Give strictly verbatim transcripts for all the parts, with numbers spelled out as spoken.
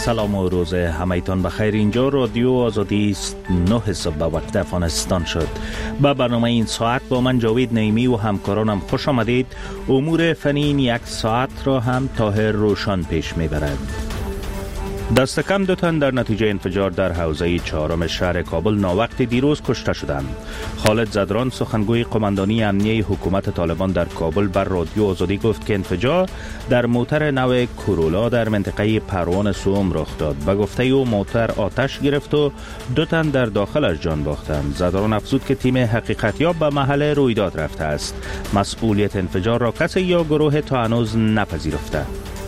سلام و روز همایتان بخیر. اینجا رادیو آزادی است. نه صبح به وقت افغانستان شد. با برنامه این ساعت با من جاوید نعیمی و همکارانم خوش آمدید. امور فنی این یک ساعت را هم طاهر روشن پیش میبرد. دست کم دو تن در نتیجه انفجار در حوزه چهارم شهر کابل ناوقت دیروز کشته شدند. خالد زدران سخنگوی قماندانی امنیه حکومت طالبان در کابل بر رادیو آزادی گفت که انفجار در موتر نو کورولا در منطقه پروان سوم رخ داد. به گفته او موتر آتش گرفت و دو تن در داخلش جان باختند. زدران افزود که تیم حقیقتیاب به محل رویداد رفته است. مسئولیت انفجار را کسی یا گروه تا هنوز نپذیرفته.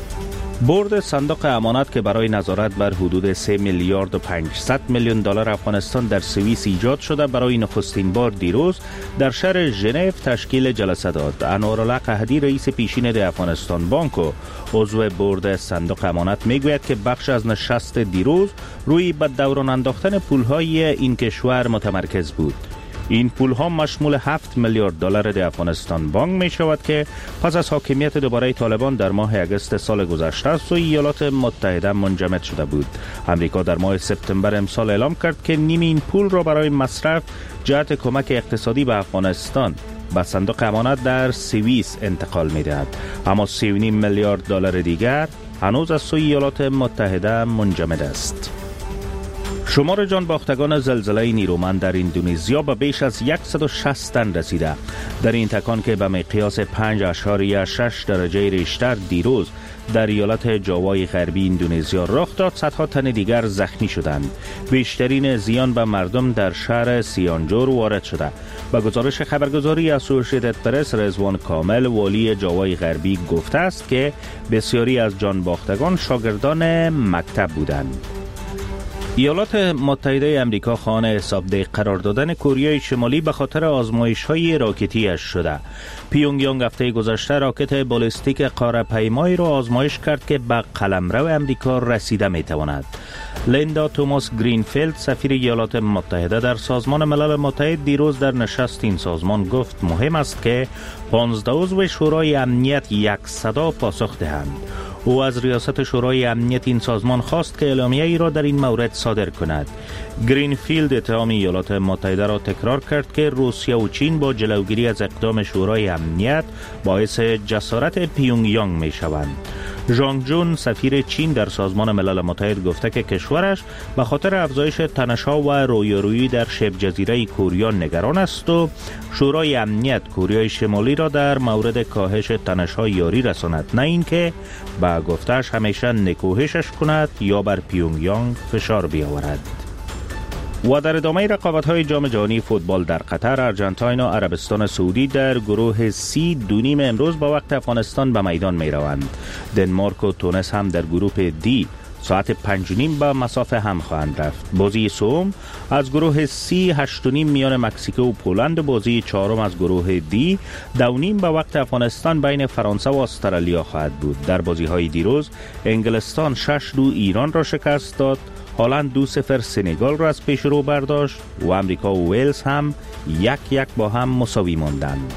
بورد صندوق امانت که برای نظارت بر حدود سه میلیارد و پانصد میلیون دلار افغانستان در سوئیس ایجاد شده برای نخستین بار دیروز در شهر ژنو تشکیل جلسه داد. انوارالله قحطی رئیس پیشین ده افغانستان بانک و عضو بورد صندوق امانت میگوید که بخش از نشست دیروز روی به دوران انداختن پولهای این کشور متمرکز بود. این پول ها مشمول هفت میلیارد دلار ده افغانستان بانک می شود که پس از حاکمیت دوباره طالبان در ماه اگست سال گذشته سوی ایالات متحده منجمد شده بود. امریکا در ماه سپتامبر امسال اعلام کرد که نیم این پول را برای مصرف جهت کمک اقتصادی به افغانستان به صندوق امانت در سوئیس انتقال می دهد. اما سی و نیم میلیارد دلار دیگر هنوز از سوی ایالات متحده منجمد است. شمار جان باختگان زلزله نیرومند در اندونزیا به بیش از صد و شصت تن رسیده. در این تکان که به مقیاس پنج اشاریه شش درجه ریشتر دیروز در ایالت جاوای غربی اندونزیا رخ داد، صدها تن دیگر زخمی شدند. بیشترین زیان به مردم در شهر سیانجور وارد شده. با گزارش خبرگزاری اسوسییتد پرس، رضوان کامل والی جاوای غربی گفته است که بسیاری از جان باختگان شاگردان مکتب بودند. ایالات متحده امریکا خواهان حسابدهی قرار دادن کره شمالی به خاطر آزمایش‌های راکتی‌اش شده. پیونگ یانگ هفته گذشته راکت بالستیک قاره‌پیمایی را آزمایش کرد که به قلمرو امریکا رسیده می‌تواند. لیندا توماس گرینفیلد سفیر ایالات متحده در سازمان ملل متحد دیروز در نشست این سازمان گفت مهم است که پانزده عضو شورای امنیت یک صدا پاسخ دهند. او از ریاست شورای امنیت این سازمان خواست که اعلامیه ای را در این مورد صادر کند. گرینفیلد اتهام ایالات متحده را تکرار کرد که روسیه و چین با جلوگیری از اقدام شورای امنیت باعث جسارت پیونگ یانگ می شوند. ژانگ جون سفیر چین در سازمان ملل متحد گفته که کشورش به خاطر افزایش تنش‌ها و رویارویی در شبه جزیره کره نگران است و شورای امنیت کره شمالی را در مورد کاهش تنش‌ها یاری رساند، نه اینکه با گفتش همیشه نکوهشش کند یا بر پیونگ یانگ فشار بیاورد. و در ادامه رقابت‌های جام جهانی فوتبال در قطر، ارژانتین و عربستان سعودی در گروه سی دو نیم امروز با وقت افغانستان به میدان می‌روند. دنمارک و تونس هم در گروه دی ساعت پنج و نیم به مسافه هم خواهند رفت. بازی سوم از گروه سی هشت و نیم میان مکزیکو و پولند و بازی چهارم از گروه دی دو نیم به وقت افغانستان بین فرانسه و استرالیا خواهد بود. در بازی‌های دیروز انگلستان شش دو ایران را شکست داد، هلند دو صفر سنگال را از پیش رو برداشت و امریکا و ویلز هم یک یک با هم مساوی ماندند.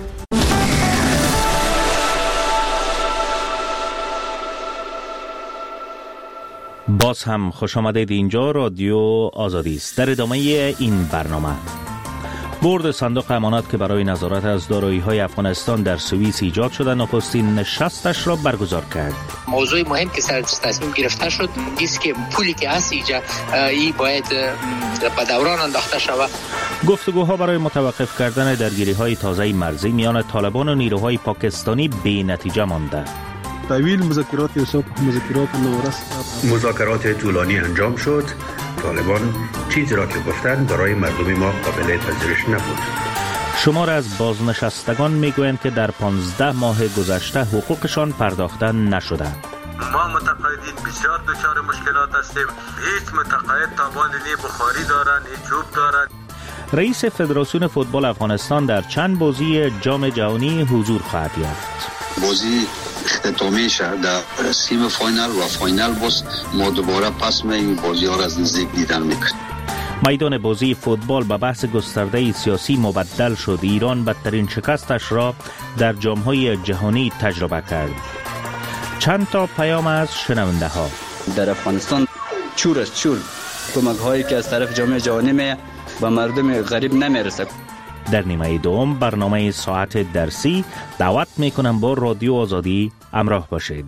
باز هم خوش آمدید. اینجا رادیو آزادی است. در ادامه این برنامه بورد صندوق امانت که برای نظارت از دارایی‌های افغانستان در سوئیس ایجاد شده نخستین نشستش را برگزار کرد. موضوع مهم که سر تصمیم گرفته شد است که پولی که هست اینجا ای باید به دوران انداخته شود. گفتگوها برای متوقف کردن درگیری‌های تازه مرزی میان طالبان و نیروهای پاکستانی بی نتیجه مانده. طویل مذاکرات حساب مذاکرات نورست مذاکرات طولانی انجام شد. طالبان چیزی را که گفتند برای مردم ما قابل پذیرش نبود. شمار از بازنشستگان میگویند که در پانزده ماه گذشته حقوقشان پرداخته نشده. ما متقاعدین بسیار دچار مشکلات هستیم. هیچ متقاعد تابان نی بخاری دارن، هیچ چوب دارن. رئیس فدراسیون فوتبال افغانستان در چند بازی جام جهانی حضور خواهد یافت. بازی اختتامی شد در سیم فاینال و فاینال باز ما دوباره پس می بازی ها را از نزدیک دیدن میکنیم. میدان بازی فوتبال به بحث گسترده سیاسی مبدل شد. ایران بدترین شکستش را در جام‌های جهانی تجربه کرد. چند تا پیام از شنونده ها. در افغانستان چور از چور کمک هایی که از طرف جامعه جهانی می و مردم غریب نمیرسه. در نیمه دوم برنامه ساعت درسی دعوت میکنم با رادیو آزادی همراه باشید.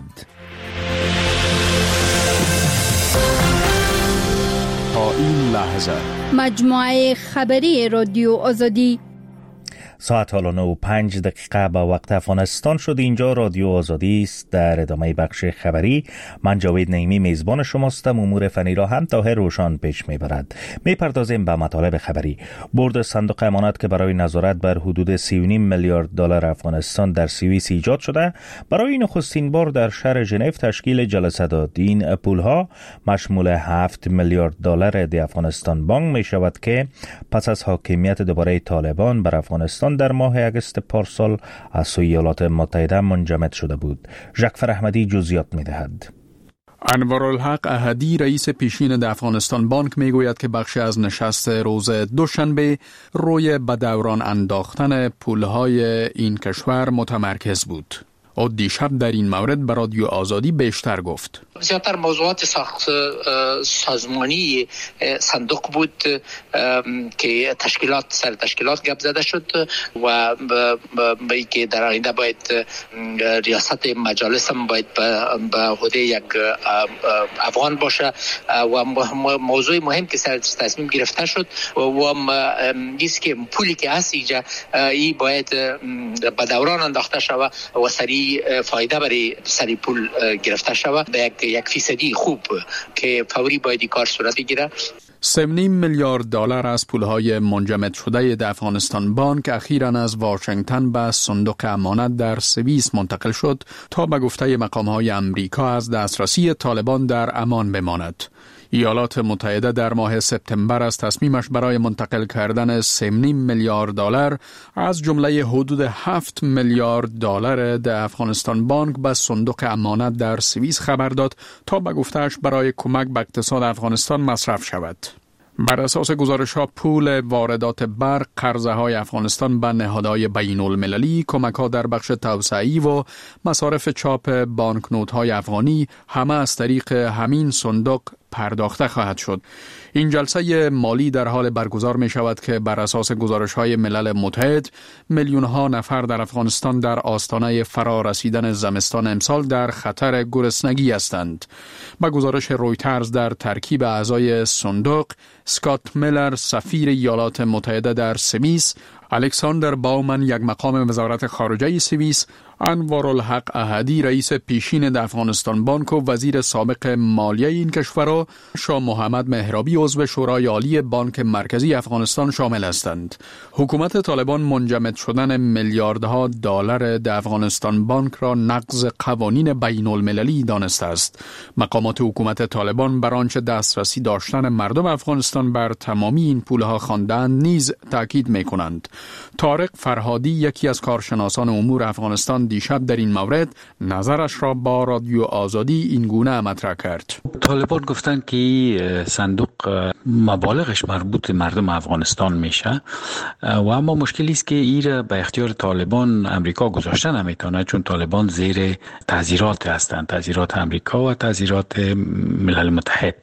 تا این لحظه مجموعه خبری رادیو آزادی. ساعت حالا نه و پنج دقیقه به وقت افغانستان شد. اینجا رادیو آزادی است. در ادامه بخش خبری من جاوید نعیمی میزبان شماستم. امور فنی را هم طاهر روشان پیش میبرد. میپردازیم به مطالب خبری. بورد صندوق امانت که برای نظارت بر حدود سی و نیم میلیارد دلار افغانستان در سوئیس ایجاد شده، برای نخستین بار در شهر ژنو تشکیل جلسه داد. این پولها مشمول هفت میلیارد دلار دی افغانستان بانک می شود که پس از حاکمیت دوباره طالبان بر افغانستان در ماه اگست پارسال از سوی ایالات متحده منجمد شده بود. ژکفر احمدی جزئیات می‌دهد. انوارالحق احدی رئیس پیشین افغانستان بانک میگوید که بخشی از نشست روز دوشنبه روی به دوران انداختن پولهای این کشور متمرکز بود. او دیشب در این مورد به رادیو آزادی بیشتر گفت. زیادتر موضوعات ساخت سازمانی صندوق بود که تشکیلات سر تشکیلات گپ زده شد و به که در آینده باید ریاست مجالس هم باید به عهده یک افغان باشه و موضوع مهم که سر تصمیم گرفته شد و نیست که پولی که هست اینجا ای باید به دوران انداخته شود و سریع فایده برای سری پول گرفته شود به یک یک فیصدی خوب که فوری باید کار صورت بگیره. سه و نیم میلیارد دلار از پولهای منجمد شده د افغانستان بانک اخیراً از واشنگتن به صندوق امانت در سوئیس منتقل شد تا به گفته مقام‌های امریکا از دسترسی طالبان در امان بماند. ایالات متحده در ماه سپتامبر از تصمیمش برای منتقل کردن سه و نیم میلیارد دلار از جمله حدود هفت میلیارد دلار د افغانستان بانک به صندوق امانت در سوئیس خبر داد تا به گفته‌اش برای کمک به اقتصاد افغانستان مصرف شود. بر اساس گزارش‌ها پول واردات برق، قرضه‌های افغانستان به نهادهای بین‌المللی، کمک‌ها در بخش توسعه‌ای و مصارف چاپ بانکنوت‌های افغانی همه از طریق همین صندوق پرداخته خواهد شد. این جلسه مالی در حال برگزار می شود که بر اساس گزارش‌های ملل متحد میلیون‌ها نفر در افغانستان در آستانه فرا رسیدن زمستان امسال در خطر گرسنگی هستند. با گزارش رویترز در ترکیب اعضای صندوق، اسکات میلر سفیر ایالات متحده در سوئیس، الکساندر باومن یک مقام وزارت خارجه سوئیس، انوارالحق احدی رئیس پیشین افغانستان بانک و وزیر سابق مالیه این کشور و شاه محمد مهرابی عضو شورای عالی بانک مرکزی افغانستان شامل هستند. حکومت طالبان منجمد شدن میلیاردها دلار د افغانستان بانک را نقض قوانین بین المللی دانسته است. مقامات حکومت طالبان بر آنچه دسترسی داشتن مردم افغانستان بر تمامی این پولها خواندند نیز تاکید می‌کنند. طارق فرهادی یکی از کارشناسان امور افغانستان دیشب در این مورد نظرش را با رادیو آزادی این گونه مطرح کرد. طالبان گفتن که صندوق مبالغش مربوط مردم افغانستان میشه و اما مشکلی است که این به اختیار طالبان امریکا گذاشته نمیتونه، چون طالبان زیر تعزیرات هستند، تعزیرات امریکا و تعزیرات ملل متحد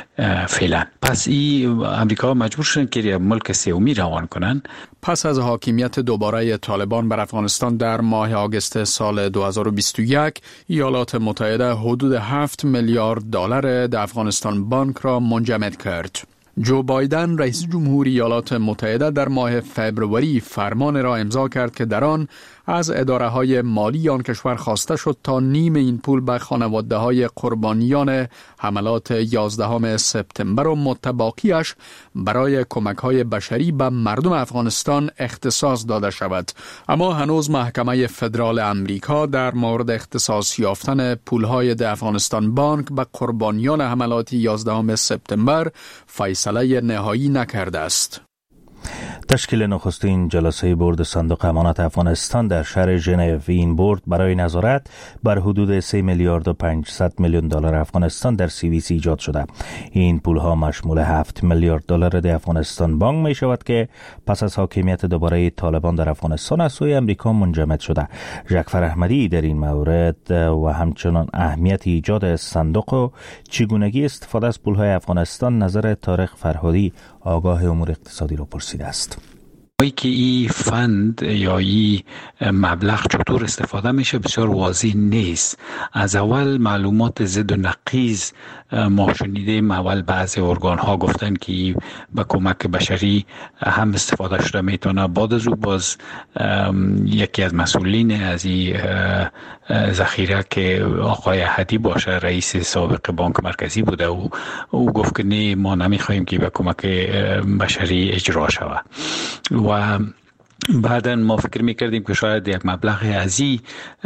فعلا. پس این امریکا مجبور شدن که ملک سومی روان کنن. پس از حاکمیت دوباره طالبان بر افغانستان در ماه آگوست سال دو هزار و بیست و یک، ایالات متحده حدود هفت میلیارد دلار د افغانستان بانک را منجمد کرد. جو بایدن رئیس جمهوری ایالات متحده در ماه فبروری فرمان را امضا کرد که در آن از اداره‌های مالی آن کشور خواسته شد تا نیم این پول به خانواده‌های قربانیان حملات یازدهم سپتامبر و متباقیش برای کمک‌های بشری به مردم افغانستان اختصاص داده شود. اما هنوز محکمه فدرال امریکا در مورد اختصاص یافتن پول‌های د افغانستان بانک به قربانیان حملات یازدهم سپتامبر فیصله نهایی نکرده است. تشکیل نخستین جلسه بورد صندوق امانات افغانستان در شهر ژنو این بورد برای نظارت بر حدود سه میلیارد و پانصد میلیون دلار افغانستان در سوئیس ایجاد شده. این پولها مشمول هفت میلیارد دلار د افغانستان بانک می شود که پس از حاکمیت دوباره طالبان در افغانستان از سوی امریکا منجمد شده. ژاکفر احمدی در این مورد و همچنان اهمیت ایجاد صندوق و چگونگی استفاده از پولهای افغانستان نظر طارق فرهادی آگاه امور اقتصادی را پرسیده است. ای که این فند یا این مبلغ چطور استفاده میشه بسیار واضح نیست. از اول معلومات ضد و نقیض ما شنیدیم. اول بعضی ارگان ها گفتن که به کمک بشری هم استفاده شده میتونه. بعد از او باز یکی از مسئولین از این ذخیره که آقای احدی باشه، رئیس سابق بانک مرکزی بوده، و او گفت که نه، ما نمیخوایم که به کمک بشری اجرا شود. و بعدا ما فکر میکردیم که شاید یک مبلغ از این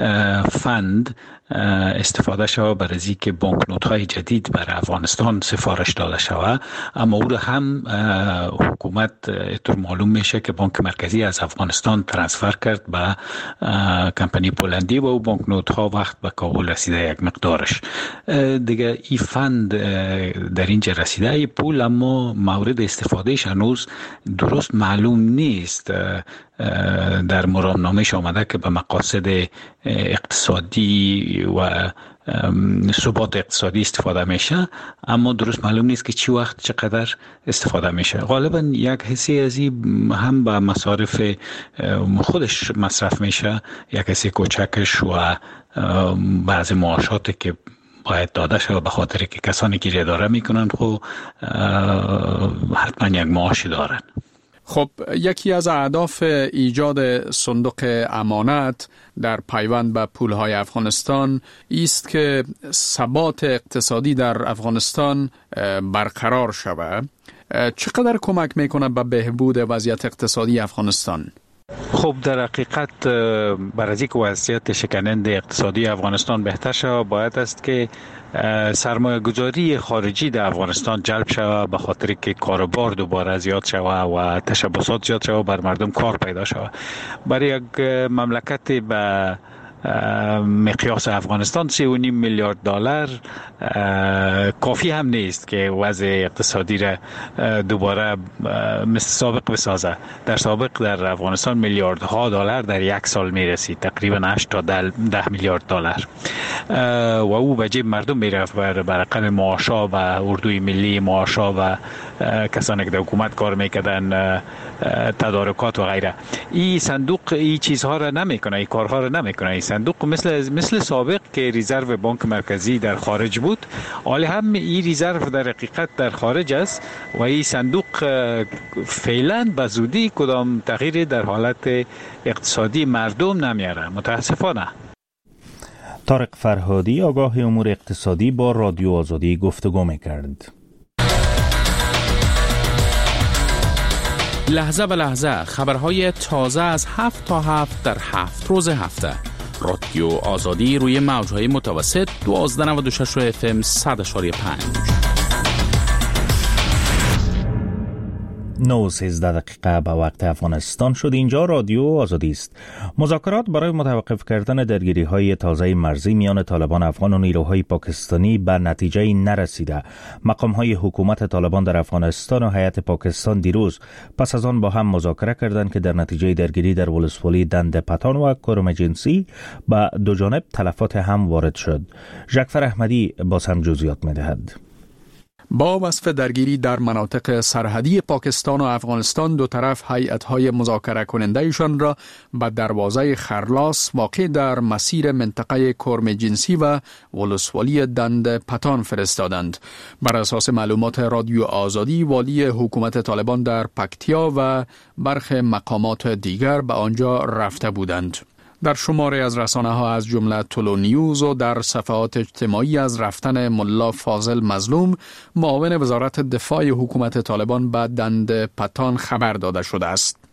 فند استفاده شود برای از اینکه بانکنوت های جدید برای افغانستان سفارش داده شود. اما او را هم حکومت طور معلوم میشه که بانک مرکزی از افغانستان ترانسفر کرد به کمپانی پولندی و او بانکنوت ها وقت به کابل رسیده یک مقدارش دیگه. این فند در اینجا رسیده ای پول، اما مورد استفادهش هنوز درست معلوم نیست. در مرامنامهش آمده که به مقاصد اقتصادی و ثبات اقتصادی استفاده میشه، اما درست معلوم نیست که چی وقت چقدر استفاده میشه. غالبا یک حصه از این هم به مصارف خودش مصرف میشه، یک حصه کوچکش و بعضی معاشاتی که باید داده شد به خاطر که کسانی که اداره میکنن خب حتما یک معاشی دارن. خب یکی از اهداف ایجاد صندوق امانت در پیوند به پولهای افغانستان است که ثبات اقتصادی در افغانستان برقرار شود. چقدر کمک میکنه به بهبود وضعیت اقتصادی افغانستان؟ خب در حقیقت برای اینکه وضعیت شکننده اقتصادی افغانستان بهتر شود، باید است که سرمایه گذاری خارجی در افغانستان جلب شود، به خاطر که کاروبار دوباره زیاد شود و تشبسات زیاد شود، بر مردم کار پیدا شود. برای یک مملکت به مقیاس افغانستان سه و نیم میلیارد دلار کافی هم نیست که وضع اقتصادی را دوباره مثل سابق بسازه. در سابق در افغانستان میلیاردها دلار در یک سال میرسید، تقریبا هشت تا ده میلیارد دلار، و او به جیب مردم میرفت بر رقم معاشا و اردوی ملی معاشا و کسانی که در حکومت کار میکردن، تدارکات و غیره. این صندوق این چیزها را نمیکنه، این کارها را نمیکنه. این صندوق مثل مثل سابق که ریزرو بانک مرکزی در خارج بود، حالا هم این ریزرو در حقیقت در خارج است و این صندوق فعلا به زودی کدام تغییری در حالت اقتصادی مردم نمیاره، متاسفانه. طارق فرهادی آگاه امور اقتصادی با رادیو آزادی گفتگو میکرد. لحظه به لحظه خبرهای تازه از هفت تا هفت در هفت روز هفته. رادیو آزادی روی موجهای متوسط دوازده نود و شش اف ام صد اشاری پنج. نه و سیزده دقیقه به وقت افغانستان شد. اینجا رادیو آزادی است. مذاکرات برای متوقف کردن درگیری های تازه مرزی میان طالبان افغان و نیروهای پاکستانی به نتیجه نرسیده. مقام های حکومت طالبان در افغانستان و هیئت پاکستان دیروز پس از آن با هم مذاکره کردند که در نتیجه درگیری در ولسوالی دند پتان و کرم جنسی به دو جانب تلفات هم وارد شد. ژاکفر احمدی باز هم جزئیات می‌دهد. با وصف درگیری در مناطق سرحدی پاکستان و افغانستان، دو طرف هیئت‌های مذاکره کننده‌شان را به دروازه خرلاس واقع در مسیر منطقه کرم جنسی و ولسوالی دند پتان فرستادند. بر اساس معلومات رادیو آزادی، والی حکومت طالبان در پکتیا و برخی مقامات دیگر به آنجا رفته بودند. در شماره از رسانه ها از جمله تولو نیوز و در صفحات اجتماعی از رفتن ملا فاضل مظلوم، معاون وزارت دفاع حکومت طالبان به دند پتان خبر داده شده است.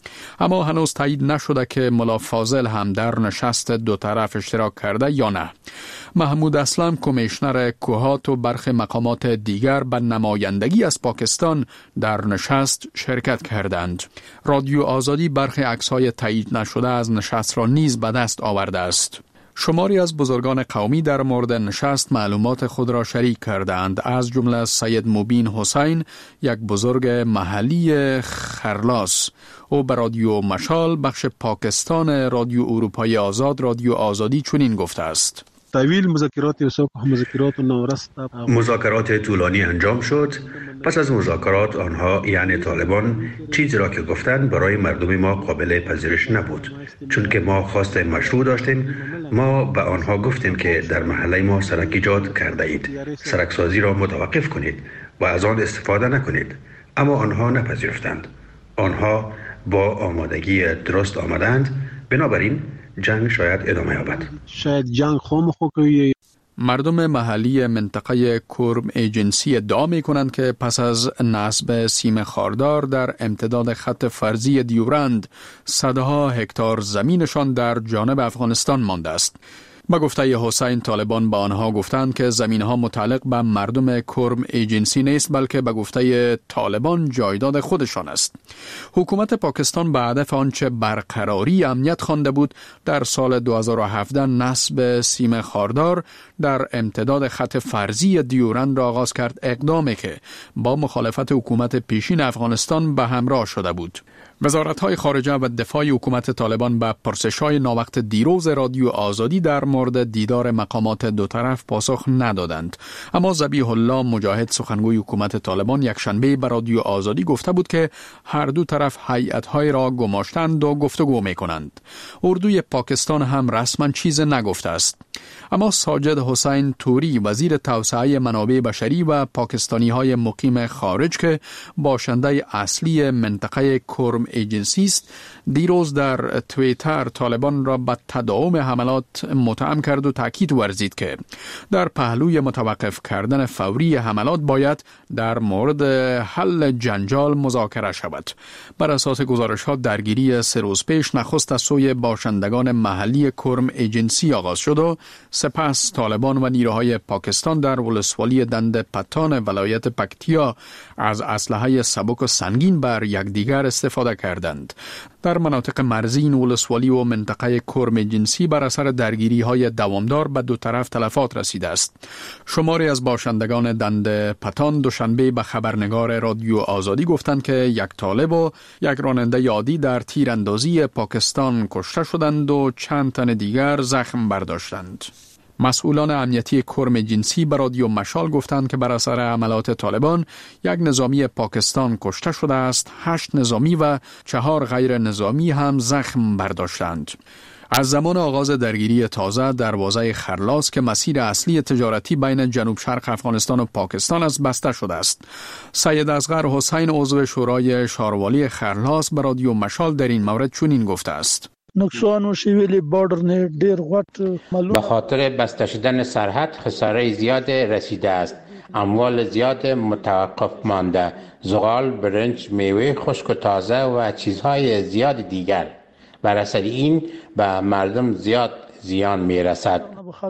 اما هنوز تایید نشده که ملا فاضل هم در نشست دو طرف اشتراک کرده یا نه. محمود اسلم کمیشنر کوهات و برخی مقامات دیگر به نمایندگی از پاکستان در نشست شرکت کردند. رادیو آزادی برخی عکس‌های تایید نشده از نشست را نیز به دست آورده است. شماری از بزرگان قومی در مورد نشست معلومات خود را شریک کردند، از جمله سید مبین حسین، یک بزرگ محلی خرلاس. او به رادیو مشال بخش پاکستان رادیو اروپای آزاد رادیو آزادی چنین گفته است: طویل مذاکرات یوسف مذاکرات نورست مذاکرات طولانی انجام شد. پس از مذاکرات آنها یعنی طالبان چیزی را که گفتند برای مردم ما قابل پذیرش نبود، چون که ما خواست مشروع داشتیم. ما به آنها گفتیم که در محله ما سرک ایجاد کرده اید، سرک سازی را متوقف کنید و از آن استفاده نکنید، اما آنها نپذیرفتند. آنها با آمادگی درست آمدند، بنابراین جنگ شاید ادامه یابد. شاید جنگ خام خوکی. مردم محلی منطقه کرم ایجنسی ادعا می کنند که پس از نصب سیم خاردار در امتداد خط فرضی دیورند صدها هکتار زمینشان در جانب افغانستان مانده است. با گفته حسین، طالبان با آنها گفتند که زمینها متعلق به مردم کرم ایجنسی نیست، بلکه به گفته طالبان جایداد خودشان است. حکومت پاکستان به هدف آنچه برقراری امنیت خوانده بود در سال دو هزار و هفده نصب سیم خاردار در امتداد خط فرضی دیورند را آغاز کرد، اقدامی که با مخالفت حکومت پیشین افغانستان به همراه شده بود. وزارت‌های خارجه و دفاع حکومت طالبان به پرسش‌های ناوقت دیروز رادیو آزادی در مورد دیدار مقامات دو طرف پاسخ ندادند. اما ذبیح الله مجاهد، سخنگوی حکومت طالبان، یکشنبه به رادیو آزادی گفته بود که هر دو طرف هیئت‌های را گماشتند و گفتگو می‌کنند. اردوی پاکستان هم رسما چیز نگفته است. اما ساجد حسین توری، وزیر توسعه منابع بشری و پاکستانی‌های مقیم خارج که باشنده اصلی منطقه کرم ایجنسی است، دیروز در توییتر طالبان را به تداوم حملات متهم کرد و تاکید ورزید که در پهلوی متوقف کردن فوری حملات باید در مورد حل جنجال مذاکره شود. بر اساس گزارش‌ها درگیری سه روز پیش نخست از سوی باشندگان محلی کرم ایجنسی آغاز شد و سپس طالبان و نیروهای پاکستان در ولسوالی دند پتان ولایت پکتیا از اسلحه سبک و سنگین بر یکدیگر استفاده کردند. در مناطق مرزی این ولسوالی و منطقه کرم جنسی بر اثر درگیری‌های دوامدار به دو طرف تلفات رسیده است. شماری از باشندگان دند پتان دوشنبه به خبرنگار رادیو آزادی گفتند که یک طالب و یک راننده عادی در تیراندازی پاکستان کشته شدند و چند تن دیگر زخم برداشتند. مسئولان امنیتی کرم جنسی به رادیو مشال گفتند که بر اثر حملات طالبان یک نظامی پاکستان کشته شده است، هشت نظامی و چهار غیر نظامی هم زخم برداشتند. از زمان آغاز درگیری تازه دروازه خرلاس که مسیر اصلی تجارتی بین جنوب شرق افغانستان و پاکستان است بسته شده است. سید اصغر حسین، عضو شورای شاروالی خرلاس، به رادیو مشال در این مورد چنین گفته است: نقصان و شیویلی بارډر نه ډیر غټ معلوم به خاطر بسته شدن سرحد خساره زیاد رسیده است. اموال زیاد متوقف مانده، زغال، برنج، میوه خشک و تازه و چیزهای زیاد دیگر. بر اثر این به مردم زیاد زیان میرسد.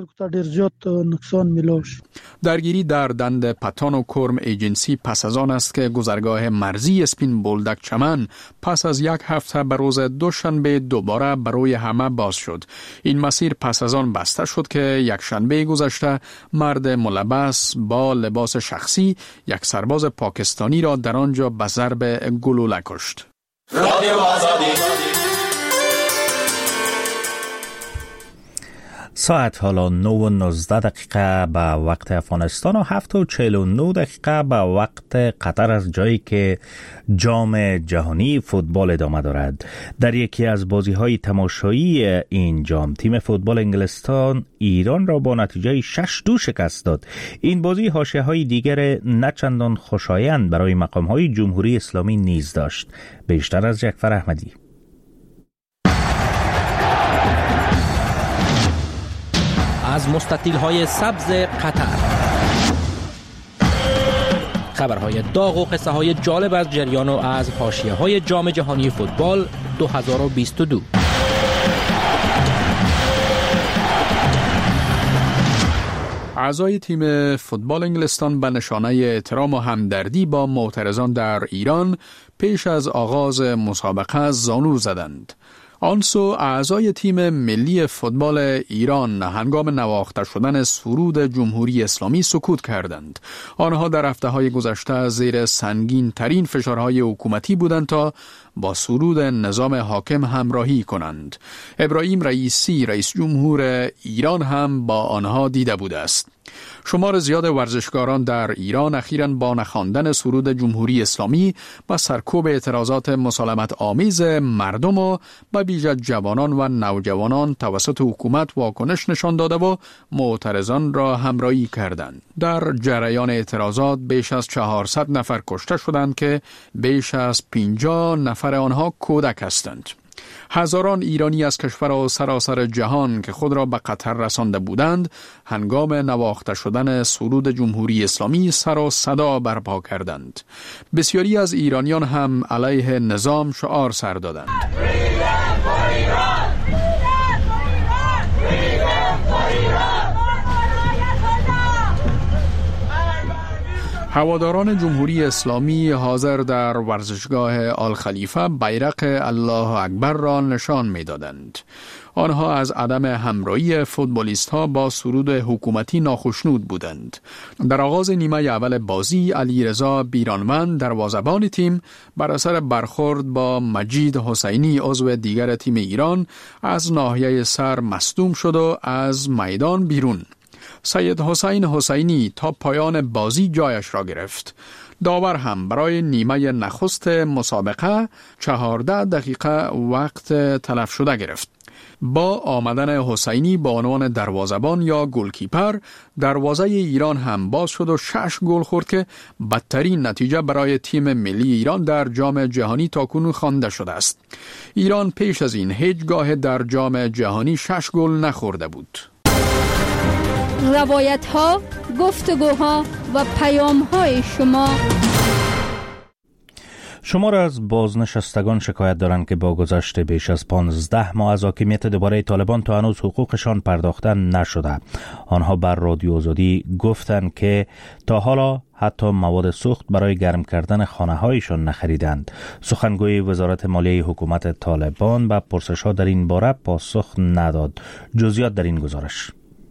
درگیری در دند پتان و کرم ایجنسی پس از آن است که گذرگاه مرزی اسپین بولدک چمن پس از یک هفته به روز دوشنبه دوباره برای همه باز شد. این مسیر پس از آن بسته شد که یک شنبه گذشته مرد ملبس با لباس شخصی یک سرباز پاکستانی را در آنجا به ضرب گلوله کشت. رادیو آزادی. ساعت حالا نه و نوزده دقیقه به وقت افغانستان و هفت و چهل و نه دقیقه به وقت قطر، از جایی که جام جهانی فوتبال ادامه دارد. در یکی از بازی‌های تماشایی این جام تیم فوتبال انگلستان ایران را با نتیجه شش دو شکست داد. این بازی حاشیه‌های دیگر نچندان خوشایند برای مقام‌های جمهوری اسلامی نیز داشت. بیشتر از جعفر احمدی. از مستطیل‌های سبز قطر خبرهای داغ و قصه های جالب از جریان و از حاشیه های جام جهانی فوتبال دو هزار و بیست و دو. اعضای تیم فوتبال انگلستان به نشانه احترام و همدردی با معترضان در ایران پیش از آغاز مسابقه زانو زدند. آنسو اعضای تیم ملی فوتبال ایران هنگام نواخته شدن سرود جمهوری اسلامی سکوت کردند. آنها در هفته‌های گذشته زیر سنگین ترین فشارهای حکومتی بودند تا با سرود نظام حاکم همراهی کنند. ابراهیم رئیسی رئیس جمهور ایران هم با آنها دیده بوده است. شمار زیاد ورزشکاران در ایران اخیراً با نخواندن سرود جمهوری اسلامی و سرکوب اعتراضات مسالمت آمیز مردم و به ویژه جوانان و نوجوانان توسط حکومت واکنش نشان داده و معترضان را همراهی کردند. در جریان اعتراضات بیش از چهارصد نفر کشته شدند که بیش از پنجاه نفر آنها کودک هستند. هزاران ایرانی از کشور و سراسر جهان که خود را به قطر رسانده بودند هنگام نواخته شدن سرود جمهوری اسلامی سر و صدا برپا کردند. بسیاری از ایرانیان هم علیه نظام شعار سر دادند. هواداران جمهوری اسلامی حاضر در ورزشگاه آل خلیفه بیرق الله اکبر را نشان می‌دادند. آنها از عدم همراهی فوتبالیست ها با سرود حکومتی ناخشنود بودند. در آغاز نیمه اول بازی علیرضا بیرانوند دروازه‌بان تیم بر اثر برخورد با مجید حسینی عضو دیگر تیم ایران از ناحیه سر مصدوم شد و از میدان بیرون. سید حسین حسینی تا پایان بازی جایش را گرفت. داور هم برای نیمه نخست مسابقه چهارده دقیقه وقت تلف شده گرفت. با آمدن حسینی با عنوان دروازه‌بان یا گلکیپر دروازه ایران هم باز شد و شش گل خورد که بدترین نتیجه برای تیم ملی ایران در جام جهانی تاکنون خوانده شده است. ایران پیش از این هیچگاه در جام جهانی شش گل نخورده بود. روایت ها، گفتگوها و پیام های شما شما را از بازنشستگان شکایت دارند که با گذشت بیش از پانزده ماه از حاکمیت دوباره طالبان تا هنوز حقوقشان پرداخته نشده. آنها بر رادیو آزادی گفتند که تا حالا حتی مواد سوخت برای گرم کردن خانه هایشان نخریدند. سخنگوی وزارت مالیه حکومت طالبان به پرسش ها در این باره پاسخ نداد. جزئیات در این گزارش.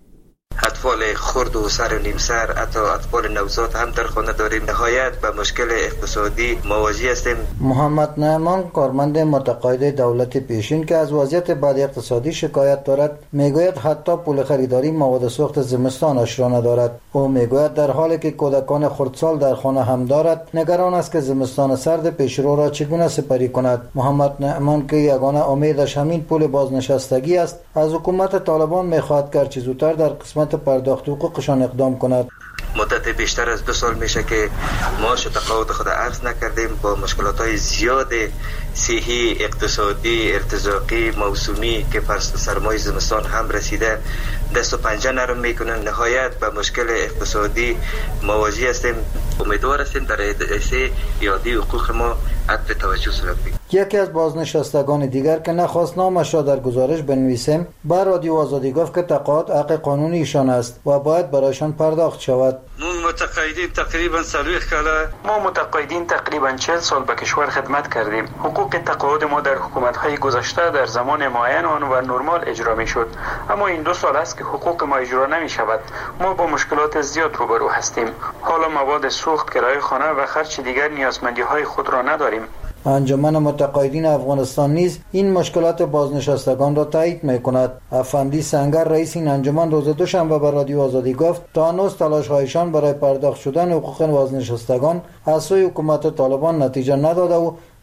اطفال خرد و سر و نیم سر، حتی اطفال نوزاد هم در خانه داریم. نهایت به مشکل اقتصادی مواجه هستیم. محمد نعمان کارمند متقاعد دولت پیشین که از وضعیت بد اقتصادی شکایت دارد میگوید حتی پول خریداری مواد سوخت زمستانش را ندارد. او میگوید در حالی که کودکان خردسال در خانه هم دارد نگران است که زمستان سرد پیشرو را چگونه سپری کند. محمد نعمان که یگانه امیدش همین پول بازنشستگی است از حکومت طالبان میخواهد که هرچه زودتر در قسمت پرداخت حقوقشان اقدام کند. مدت بیشتر از دو سال میشه که معاش تقاعد خود عرض نکردیم. با مشکلات های زیاد صحی، اقتصادی، ارتزاقی، موسومی که پس سرمای زمستان هم رسیده دست و پنجه نرم میکنن. نهایت به مشکل اقتصادی مواجه هستیم. امیدوار هستیم در ادعای یادی حقوق ما عطف توجه صورت بگیرد. یکی از بازنشستگان دیگر که نخواست نامش را در گزارش بنویسیم بر رادیو آزادی گفت که تقاعد حق قانونی ایشان است و باید برایشان پرداخت شود. ما متقاعدین تقریبا سالویخ کاله ما متقاعدین تقریبا چهل سال به کشور خدمت کردیم. حقوق تقاعد ما در حکومت‌های گذشته در زمان معین آن و نرمال اجرا می‌شد، اما این دو سال است که حقوق ما اجرا نمی‌شود. ما با مشکلات زیاد روبرو هستیم. حالا مواد سوخت، کرایه خانه و خرچ دیگر نیازمندی‌های خود را نداریم. انجمن متقاعدین افغانستان نیز این مشکلات بازنشستگان را تایید می‌کند. افندی سنگر رئیس این انجمن روز دوشنبه به رادیو آزادی گفت تا هنوز تلاش‌هایشان برای پرداخت شدن حقوق بازنشستگان از سوی حکومت طالبان نتیجه نداده و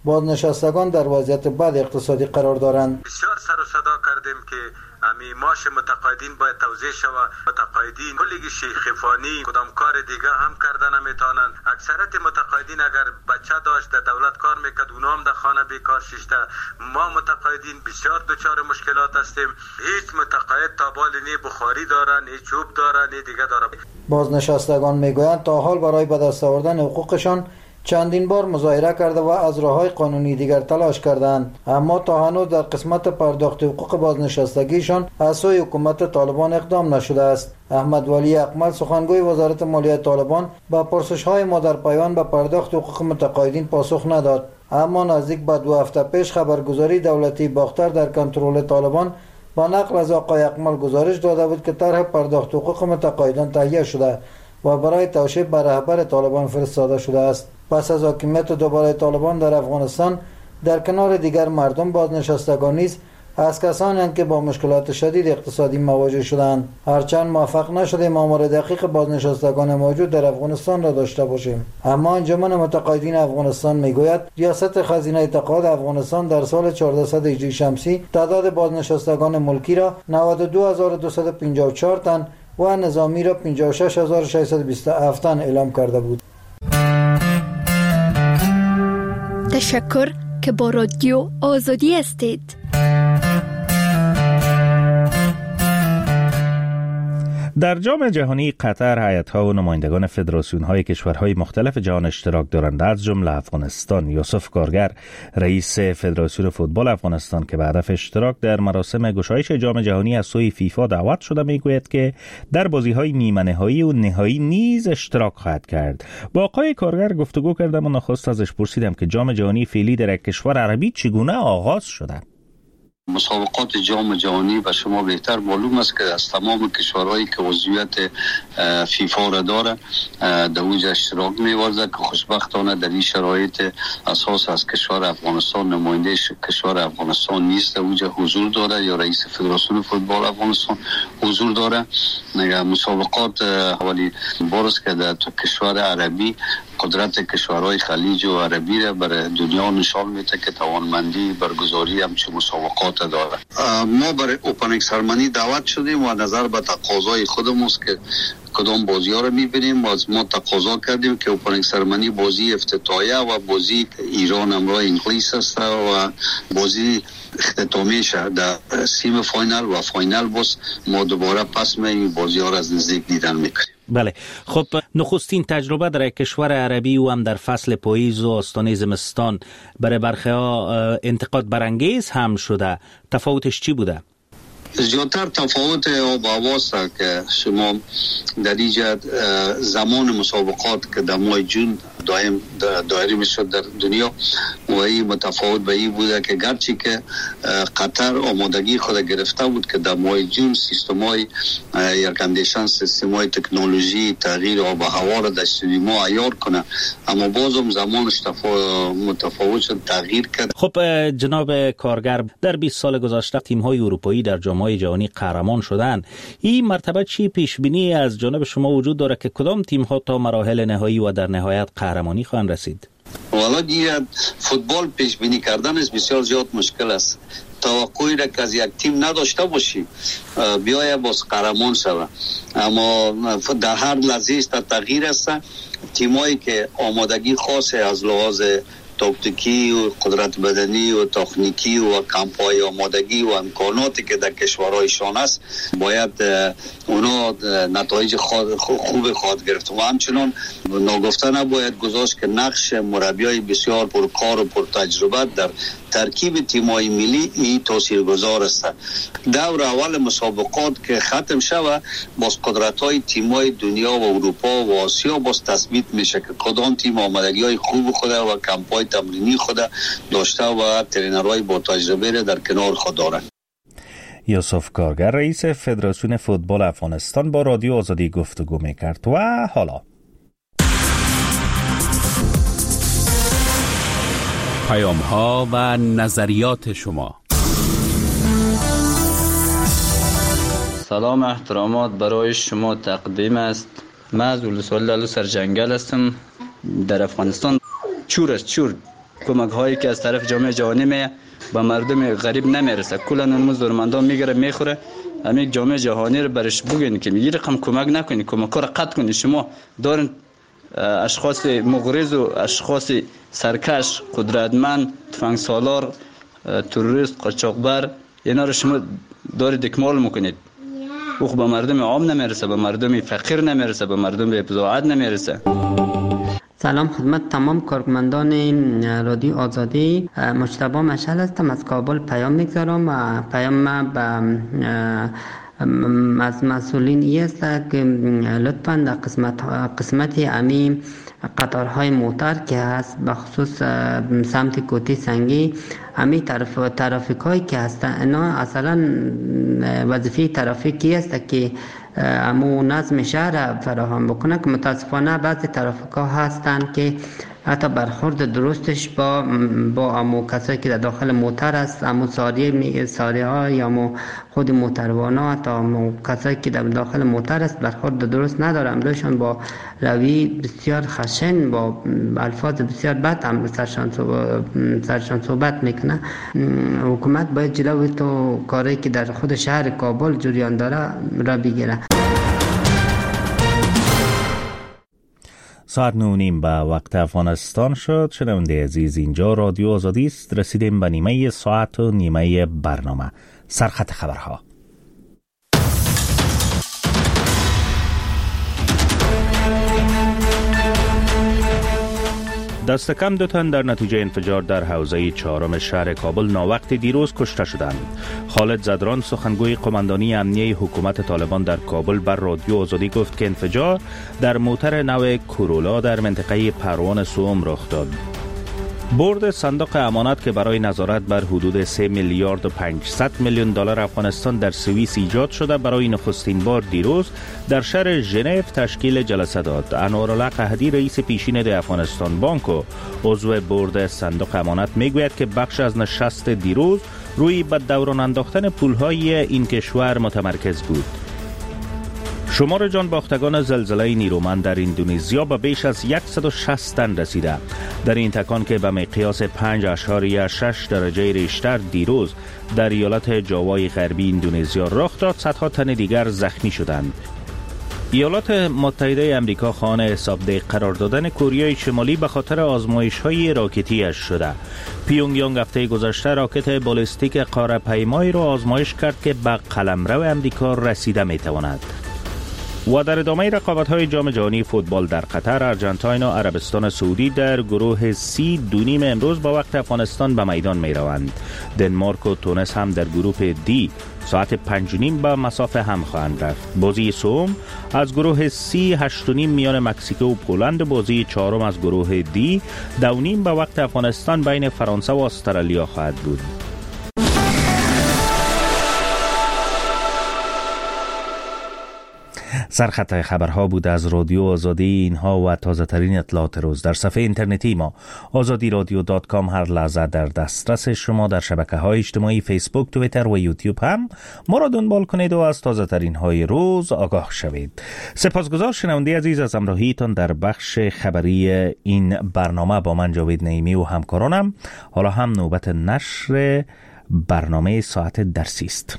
بازنشستگان در وضعیت بد اقتصادی قرار دارند. بسیار سر و صدا کردیم که امی معاش متقاعدین باید توزیع شود. متقاعدین کلیگ شیخ-فانی کدام کار دیگه هم کردن نمیتونن. اکثریت متقاعدین اگر بچه داشت در دولت کار میکرد اونا هم در خانه بیکار شیشته. ما متقاعدین بسیار دچار مشکلات هستیم. هیچ متقاعد تا بال نی بخاری داره، نی چوب داره، نی دیگه داره. بازنشستگان میگویند تا حال برای به دست آوردن حقوقشان چندین بار مظاهره کرده و از راه‌های قانونی دیگر تلاش کردند، اما تا هنوز در قسمت پرداخت حقوق بازنشستگیشان از سوی حکومت طالبان اقدام نشده است. احمد ولی اکمل سخنگوی وزارت مالیه طالبان با پرسش‌های ما در پیوند به پرداخت حقوق متقاعدین پاسخ نداد، اما نزدیک به دو هفته پیش خبرگزاری دولتی باختر در کنترل طالبان با نقل از آقای اکمل گزارش داده بود که طرح پرداخت حقوق متقاعدان تهیه شده و برای توشیح به رهبر طالبان فرستاده شده است. پس از حاکمیت دوباره طالبان در افغانستان در کنار دیگر مردم بازنشستگان نیز از کسانی که با مشکلات شدید اقتصادی مواجه شدند. هرچند موفق نشدیم آمار دقیق بازنشستگان موجود در افغانستان را داشته باشیم، اما انجمن متقاعدین افغانستان میگوید ریاست خزینه تقاعد افغانستان در سال چهاردهصد هجری شمسی تعداد بازنشستگان ملکی را نود و دو هزار و دویست و پنجاه و چهار تن و نظامی را پنجاه و شش هزار و ششصد و بیست و هفت تن اعلام کرده بود. تشکر که با رادیو آزادی هستید. در جام جهانی قطر هیئت‌ها و نمایندگان فدراسیون‌های کشورهای مختلف جهان اشتراک دارند، از جمله افغانستان. یوسف کارگر رئیس فدراسیون فوتبال افغانستان که به هدف اشتراک در مراسم گشایش جام جهانی از سوی فیفا دعوت شده میگوید که در بازی‌های نیمه‌نهایی و نهایی نیز اشتراک خواهد کرد. با آقای کارگر گفتگو کردم و نخست ازش پرسیدم که جام جهانی فعلی در یک کشور عربی چگونه آغاز شده. مسابقات جام جهانی به شما بهتر معلوم است که از تمام کشورهایی که عضویت فیفا را داره در اوج اشتراک می‌ورزد که خوشبختانه در این شرایط اساس از کشور افغانستان نماینده کشور افغانستان نیست در اوج حضور داره یا رئیس فدراسیون فوتبال افغانستان حضور داره. مسابقات اولی بارس که در کشور عربی قدرت کشورهای خلیج و عربی را برای دنیا نشان میده که توانمندی برگزاری همچون مسابقات داره. ما برای اوپنینگ سرمنی دعوت شدیم و نظر به تقاضای خودمون که کدام بازی ها رو میبینیم. ما تقاضا کردیم که اوپنینگ سرمنی بازی افتتاحیه و بازی ایران همراه انگلیس است و بازی اختتامی شه در سیم فاینال و فاینال باز ما دوباره پس می بازی ها رو از نزدیک دیدن میکنیم. بله، خب نخستین تجربه در کشور عربی و هم در فصل پاییز و آستانه زمستان برای برخی ها انتقاد برانگیز هم شده. تفاوتش چی بوده؟ زیادتر تفاوت آب و هوا است که شما در اینجا زمان مسابقات که در ماه جون دائم دایره میشد در دنیا و این متفاوت به این بوده که گرچه که قطر آمادگی خود گرفته بود که در ماه جون سیستمای ایر کندیشن، سیستمای تکنولوژی تغییر آب و هوا را در استودیوم عیار کنه، اما بازم زمانش متفاوت شد، تغییر کرد. خب جناب کارگر، در بیست سال گذشته تیم‌های اروپایی در جام‌های جهانی قهرمان شدن. این مرتبه چی پیش بینی از جانب شما وجود داره که کدام تیم‌ها تا مراحل نهایی و در نهایت قهرمانی خواهند رسید؟ والا دیگه فوتبال پیش بینی کردن است بسیار زیاد مشکل است. توقعی را که از یک تیم نداشته باشی بیای باز قهرمان شود، اما در هر لحظه است تغییر است. تیمایی که آمادگی خاصه از لحاظ تاکتیکی و قدرت بدنی و تکنیکی و کمپای آمادگی و امکاناتی که در کشورهایشان است باید اونا نتایج خوب خواهد گرفت و همچنان ناگفته نباید گذاشت که نقش مربیای بسیار پرکار و پرتجربه در ترکیب تیم‌های ملی این تاثیرگذار است. دور اول مسابقات که ختم شود باز قدرت‌های تیم‌های دنیا و اروپا و آسیا باز تثبیت میشه که کدام تیم آمادگی‌های خوب خود و کمپای تمرینی خود داشته و ترینرهای با تجربه را در کنار خود دارند. یوسف کارگر رئیس فدراسیون فوتبال افغانستان با رادیو آزادی گفتگو می‌کرد. و حالا پیام‌ها و نظریات شما. سلام احترامات برای شما تقدیم است. من از ولسوالی لالو سرجنگل هستم در افغانستان. چور است چور کمک هایی که از طرف جامعه جهانی می به مردم غریب نمیرسه. کلا اون ضرورتمندان میگیره میخوره. همین جامعه جهانی رو برش بگین که یه رقم کمک نکنید، کمک رو قطع کنید. شما دارین اشخاص مغرض و اشخاص سرکش، قدرتمند، تفنگ سالار، تروریست، قاچاقبر، اینا رو شما دارید اکمال میکنید. او به مردم عام نمیرسه، به مردم فقیر نمیرسه، به مردم بزاعت نمیرسه. سلام خدمت تمام کارمندان رادیو آزادی. مجتبی مشعل هستم از کابل پیام میگذارم و پیام ما به از مسئولین ای است که لطفاً در قسمت قسمت امی قطارهای موتر که هست به خصوص سمت کوتی سنگی، امی طرف ترافیک هایی که هستن اینا اصلا وظیفه ترافیکی است که امو نظم شهر فراهم بکنه، که متاسفانه بعضی ترافیک ها هستن که حتی برخورد درستش با با امو کسایی که در داخل موتر است، امو ساریه ساریه ها یا امو خود موتروانا تا امو کسایی که در داخل موتر است برخورد درست ندارن. روشان با روی بسیار خشن با الفاظ بسیار بد هم سرشان سرشان صحبت میکنه. حکومت باید جلوی تو کاری که در خود شهر کابل جریان داره را بگیره. ساعت نو نیم به وقت افغانستان شد. شنونده عزیز، اینجا رادیو آزادی است. رسیدیم به نیمه ساعت و نیمه برنامه. سرخط خبرها. دست کم دو تن در نتیجه انفجار در حوزه چهارم شهر کابل ناوقت دیروز کشته شدند. خالد زدران، سخنگوی قماندانی امنیه حکومت طالبان در کابل، بر رادیو آزادی گفت که انفجار در موتر نو کورولا در منطقه پروان سوم رخ داد. بورد صندوق امانت که برای نظارت بر حدود سه میلیارد و پانصد میلیون دلار افغانستان در سوئیس ایجاد شده، برای نخستین بار دیروز در شهر ژنو تشکیل جلسه داد. انوارالله قحطی، رئیس پیشین د افغانستان بانک و عضو بورد صندوق امانت، میگوید که بخش از نشست دیروز روی به دوران انداختن پولهای این کشور متمرکز بود. شمار جان باختگان زلزله نیرومند در اندونزیا به بیش از صد و شصت تن رسیده. در این تکان که به مقیاس پنج اشاریه شش درجه ریشتر دیروز در ایالت جاوای غربی اندونزیا رخ داد، صدها تن دیگر زخمی شدند. ایالات متحده امریکا خواهان حسابدهی قرار دادن کره شمالی به خاطر آزمایش‌های راکتی‌اش شده. پیونگیانگ هفته گذشته راکت بالستیک قاره‌پیمایی را آزمایش کرد که به قلمرو امریکا رسیده می‌تواند. و در ادامه رقابت‌های جام جهانی فوتبال در قطر، ارژانتین و عربستان سعودی در گروه سی دونیم امروز با وقت افغانستان به میدان می‌روند. دنمارک و تونس هم در گروه دی ساعت پنج و نیم به مسافه هم خواهند رفت. بازی سوم از گروه سی هشت و نیم میان مکزیکو و پولند، بازی چهارم از گروه دی دو نیم به وقت افغانستان بین فرانسه و استرالیا خواهد بود. سرخط خبرها بود از رادیو آزادی. اینها و تازه ترین اطلاعات روز در صفحه اینترنتی ما آزادی رادیو دات کام هر لحظه در دسترس شما. در شبکه های اجتماعی فیسبوک، توییتر و یوتیوب هم ما را دنبال کنید و از تازه ترین های روز آگاه شوید. سپاسگزار شنونده عزیز از همراهیتان در بخش خبری این برنامه. با من جاوید نعیمی و همکارانم حالا هم نوبت نشر برنامه ساعت درسی است.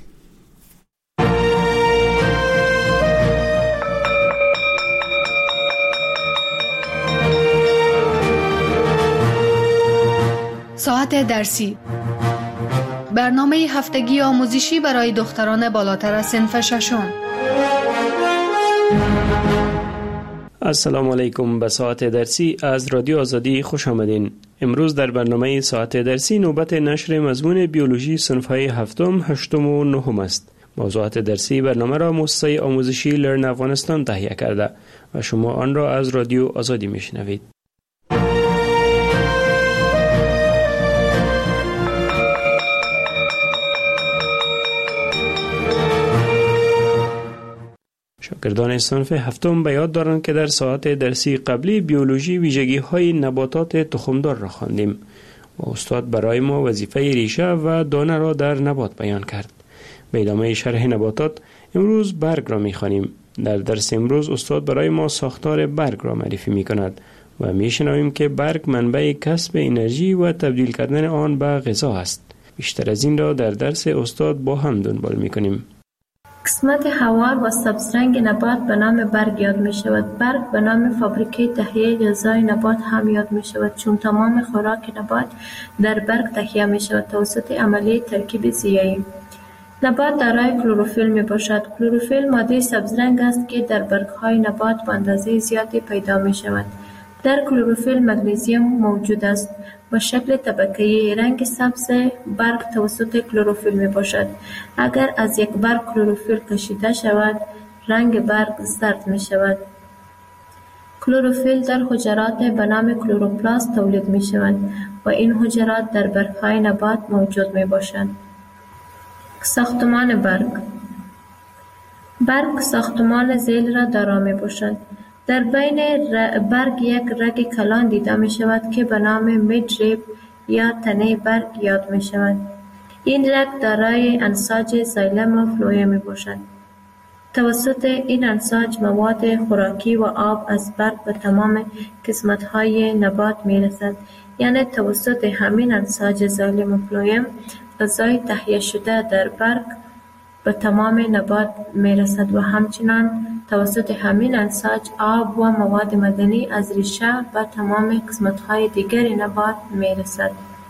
ساعت درسی، برنامه هفتگی آموزشی برای دختران بالاتر از صنف ششم. السلام علیکم. به ساعت درسی از رادیو آزادی خوش آمدین. امروز در برنامه ساعت درسی نوبت نشر مضمون بیولوژی صنف‌های هفتم، هشتم و نهم است. موضوعات درسی برنامه را مؤسسه آموزشی لرن افغانستان تهیه کرده و شما آن را از رادیو آزادی میشنوید. شاگردان صنف هفتم به یاد دارند که در ساعت درسی قبلی بیولوژی ویژگی های نباتات تخمدار را خواندیم و استاد برای ما وظیفه ریشه و دانه را در نبات بیان کرد. به ادامه شرح نباتات امروز برگ را می خوانیم. در درس امروز استاد برای ما ساختار برگ را معرفی می کند و میشنویم که برق منبع کسب انرژی و تبدیل کردن آن به غذا است. بیشتر از این را در درس استاد با هم دنبال میکنیم. قسمت هوار و سبزرنگ نبات به نام برگ یاد می شود. برگ به نام فابریکه تهیه غذای نبات هم یاد می شود، چون تمام خوراک نبات در برگ تهیه می شود توسط عملیه ترکیب ضیایی. نبات دارای کلروفیل می باشد. کلروفیل ماده سبزرنگ است که در برگ‌های نبات به اندازه زیادی پیدا می شود. در کلروفیل مگنیزیم موجود است. با شکل طبقه‌ای رنگ سبز برگ توسط کلروفیل می باشد. اگر از یک برگ کلروفیل کشیده شود، رنگ برگ زرد می شود. کلروفیل در حجرات به نام کلوروپلاست تولید می شود و این حجرات در برگ‌های نبات موجود می باشند. ساختمان برگ. برگ ساختمان ذیل را دارا می باشد. در بین برگ یک رگ کلان دیده می شود که به نام میدریب یا تنه برگ یاد می شود. این رگ دارای انساج زایلم و فلویم می باشد. توسط این انساج مواد خوراکی و آب از برگ به تمام قسمت‌های نبات می رسد. یعنی توسط همین انساج زایلم و فلویم غذای تهیه شده در برگ به تمام نبات می رسد و همچنان توسط همین انساج آب و مواد معدنی از ریشه به تمام قسمت‌های دیگر نبات می رسد.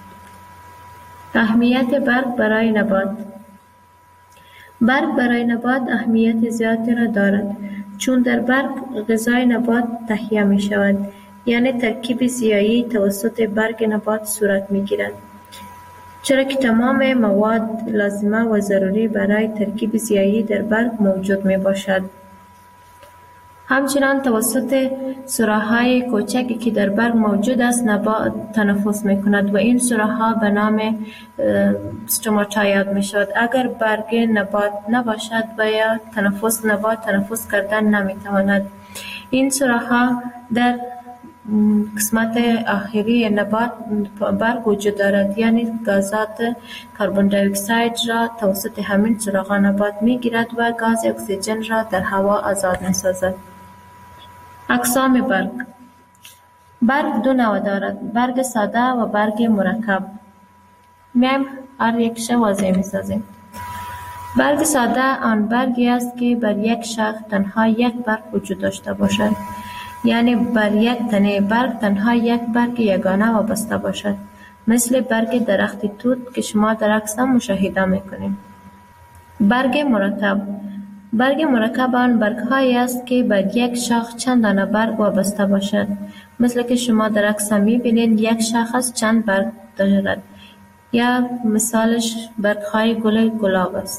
اهمیت برگ برای نبات. برگ برای نبات اهمیت زیادی را دارد، چون در برگ غذای نبات تهیه می شود، یعنی ترکیب ضیایی توسط برگ نبات صورت می گیرد. چرا که تمام مواد لازمه و ضروری برای ترکیب ضیایی در برگ موجود می باشد. همچنان توسط سوراخ‌های کوچکی که در برگ موجود است نبات تنفس می کند و این سوراخ‌ها به نام استوماتا یاد می شود. اگر برگ نبات نباشد و یا تنفس نبات تنفس کردن نمی تواند. این سوراخ‌ها در قسمت آخری نبات برگ وجود دارد، یعنی گازات کربن دی اکساید را توسط همین سوراخ‌ها نبات می گیرد و گاز اکسیژن را در هوا آزاد می سازد. اقسام برگ. برگ دو نوع دارد: برگ ساده و برگ مرکب. میایم هر یکش واضح می سازیم. برگ ساده آن برگی است که بر یک شاخ تنها یک برگ وجود داشته باشد، یعنی بر یک تنه برگ تنها یک برگ یگانه وابسته باشد، مثل برگ درخت توت که شما در عکس مشاهده میکنید. برگ مرکب. برگ مرکب آن برگ‌هایی است که بر یک شاخ چند دانه برگ وابسته باشد، مثل که شما در عکس می‌بینید یک شاخص چند برگ دارد، یا مثالش برگ‌های گل گلاب است.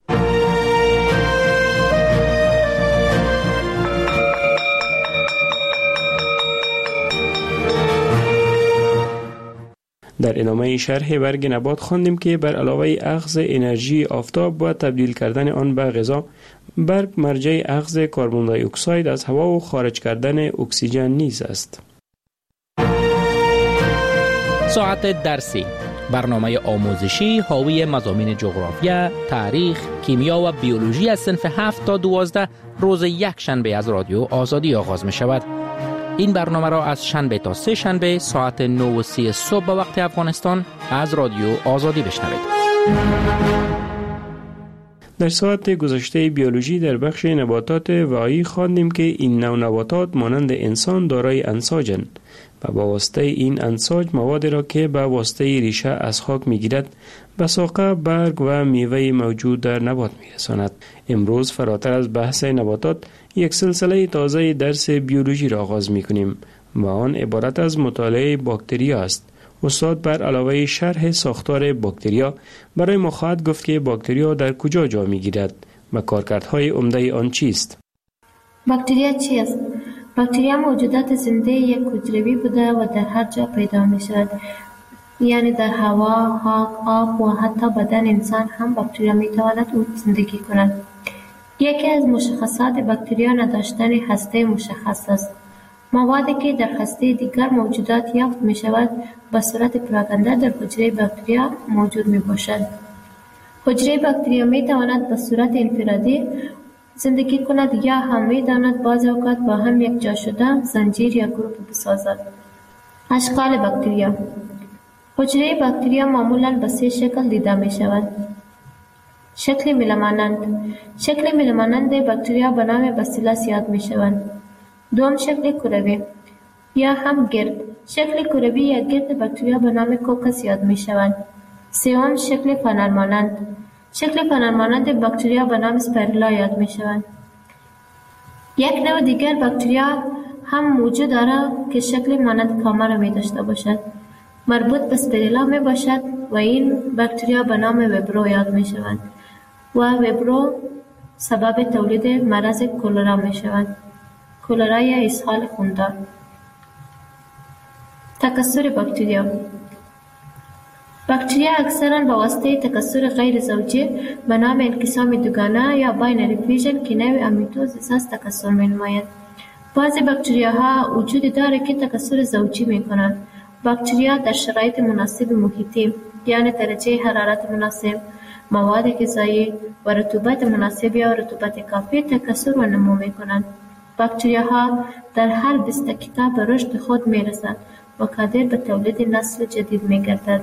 در ادامه شرح برگ نبات خواندیم که بر علاوه اخذ انرژی آفتاب و تبدیل کردن آن به غذا، برگ مرجع اخذ کربن دی اکساید از هوا و خارج کردن اکسیژن نیز است. ساعت درسی، برنامه آموزشی حاوی مضامین جغرافیا، تاریخ، کیمیا و بیولوژی از صنف هفت تا دوازده روز یک شنبه از رادیو آزادی آغاز می شود. این برنامه را از شنبه تا سه شنبه ساعت نه و سی صبح به وقت افغانستان از رادیو آزادی بشنوید. در ساعت گذشته بیولوژی در بخش نباتات واعی خواندیم که این نوع نباتات مانند انسان دارای انساجند و با واسطه این انساج مواد را که به واسطه ریشه از خاک میگیرد به ساقه، برگ و میوه موجود در نبات میرساند. امروز فراتر از بحث نباتات یک سلسله تازه درس بیولوژی را آغاز میکنیم و آن عبارت از مطالعه باکتریا است. استاد بر علاوه شرح ساختار باکتریا برای ما خواهد گفت که باکتریا در کجا جا میگیرد و کارکردهای عمده آن چیست. باکتریا چیست؟ باکتریا موجودات زنده یک حجروی بوده و در هر جا پیدا می شود، یعنی در هوا، خاک، آب و حتی بدن انسان هم باکتریا می تواند زندگی کند. یکی از مشخصات باکتریا نداشتن هسته مشخص است. موادی که در هسته دیگر موجودات یافت می شود به صورت پراکنده در حجره باکتریا موجود می باشد. حجره باکتریا می تواند به صورت انفرادی زندگی کند یا هم می تواند بعض اوقات با هم یک جا شده زنجیر یا گروپ بسازد. اشکال باکتریا. حجره باکتریا معمولاً به سه شکل دیده می شود. شکل میله مانند. شکل میله مانند باکتریا به نام باسیلس یاد می شوند. دوم شکل کروی یا هم گرد. شکل کروی یا گرد باکتریا به نام کوکس یاد می شوند. سوم شکل فنر مانند. شکل فنر مانند باکتریا به نام اسپیرولا یاد می شوند. یک نوع دیگر باکتریا هم موجود دارد که شکل مانند کامه می داشته باشد. مربوط به اسپیرولا می باشد و این باکتریا به نام ویبرو یاد می شوند و ویبرو سبب تولید مرض کولرا می شوند. کولرا یا اسهال خوندار. تکثر باکتریا. باکتریا اکثرا با واسطه تکثر غیر زوجی به نام انقسام دوگانه یا باینری فیوژن که نوع امیتوزیس است تکثر می نماید. بعضی باکتریاها وجود دارد که تکثر زوجی می کنند. باکتریا در شرایط مناسب محیطی یعنی درجه حرارت مناسب، مواد غذایی و رطوبت مناسب یا رطوبت کافی تکثر و نمو می کنند. باکتریاها در هر بیست دقیقه به رشد خود می رسند و قادر به تولید نسل جدید می گردد.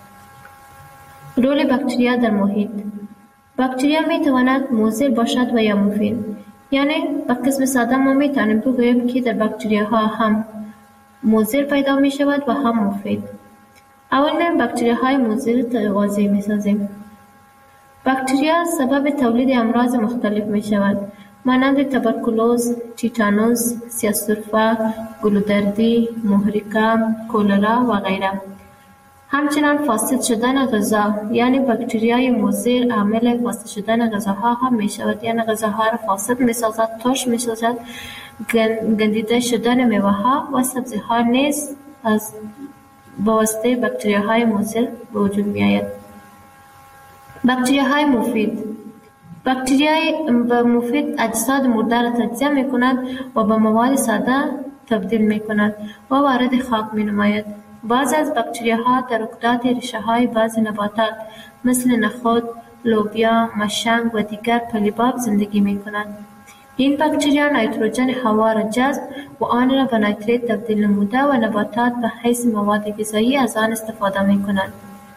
رول باکتریا در محیط. باکتریا می تواند مضر باشد و یا مفید. یعنی به قسم ساده ما می توانیم بگوییم که در باکتریاها هم مضر پیدا می شود و هم مفید. اول می باکتریاهای مضر واضح می سازیم. باکتریا سبب تولید امراض مختلف می شود مانند تبرکلوز، تیتانوس، سیاه‌سرفه، گلودردی، محرقه، کولرا و غیره. همچنان فاسد شدن غذا یعنی باکتریای مضر عامل فاسد شدن غذاها هم می شود یعنی غذاها را فاسد می سازد، ترش می سازد. گندیده شدن میوه ها و سبزی ها نیز از واسطه باکتریاهای مضر به وجود می آید. باکتریاهای مفید. باکتریای مفید اجساد مرده را تجزیه می کند و به مواد ساده تبدیل می کند و وارد خاک می نماید. بعض از باکتریاها در رکدات ریشه های بعض نباتات مثل نخود، لوبیا، مشنگ و دیگر پلیباب زندگی می کنند. این باکتریا نیتروژن هوا را جذب و آن را به نیتریت تبدیل نموده و نباتات به حیث مواد غذایی از آن استفاده می کنند.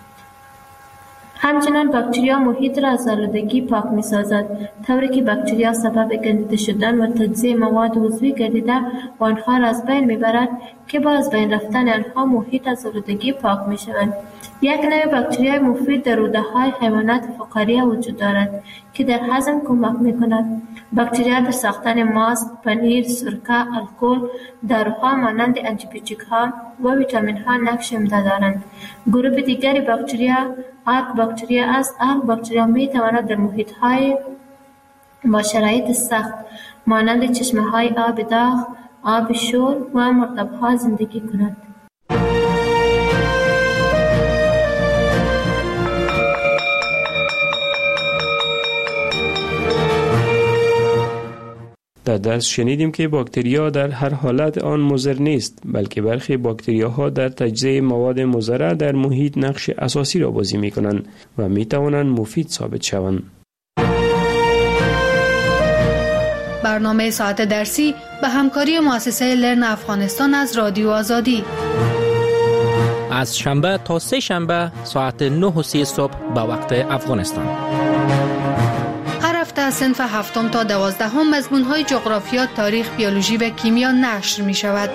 همچنان باکتریا محیط را از آلودگی پاک می سازد طوری که باکتریا سبب گندیده شدن و تجزیه مواد عضوی گردیده و آنها را از بین می برد که با از بین رفتن آنها محیط از آلودگی پاک می شوند. یک نوع باکتریای مفید در روده های حیوانات فقاریه وجود دارد که در هضم کمک می کند. باکتریا در ساختن ماست، پنیر، سرکه، الکل، داروها مانند آنتیبیوتیک ها و ویتامین ها نقش عمده دارند. گروه دیگری باکتریا آرک باکتریا است. آرک باکتریا می تواند در محیط های با شرایط سخت مانند چشمه های آب داغ، آب شور و مرطب ها زندگی کند. در درس شنیدیم که باکتریا در هر حالت آن مضر نیست، بلکه برخی باکتریاها در تجزیه مواد مضره در محیط نقش اساسی را بازی می کنند و می توانند مفید ثابت شوند. برنامه ساعت درسی به همکاری مؤسسه لرن افغانستان از رادیو آزادی. از شنبه تا سه شنبه ساعت نه و سی صبح به وقت افغانستان. هفته صنف هفتم تا دوازدهم مضمون‌های جغرافیا، تاریخ، بیولوژی و کیمیا نشر می شود.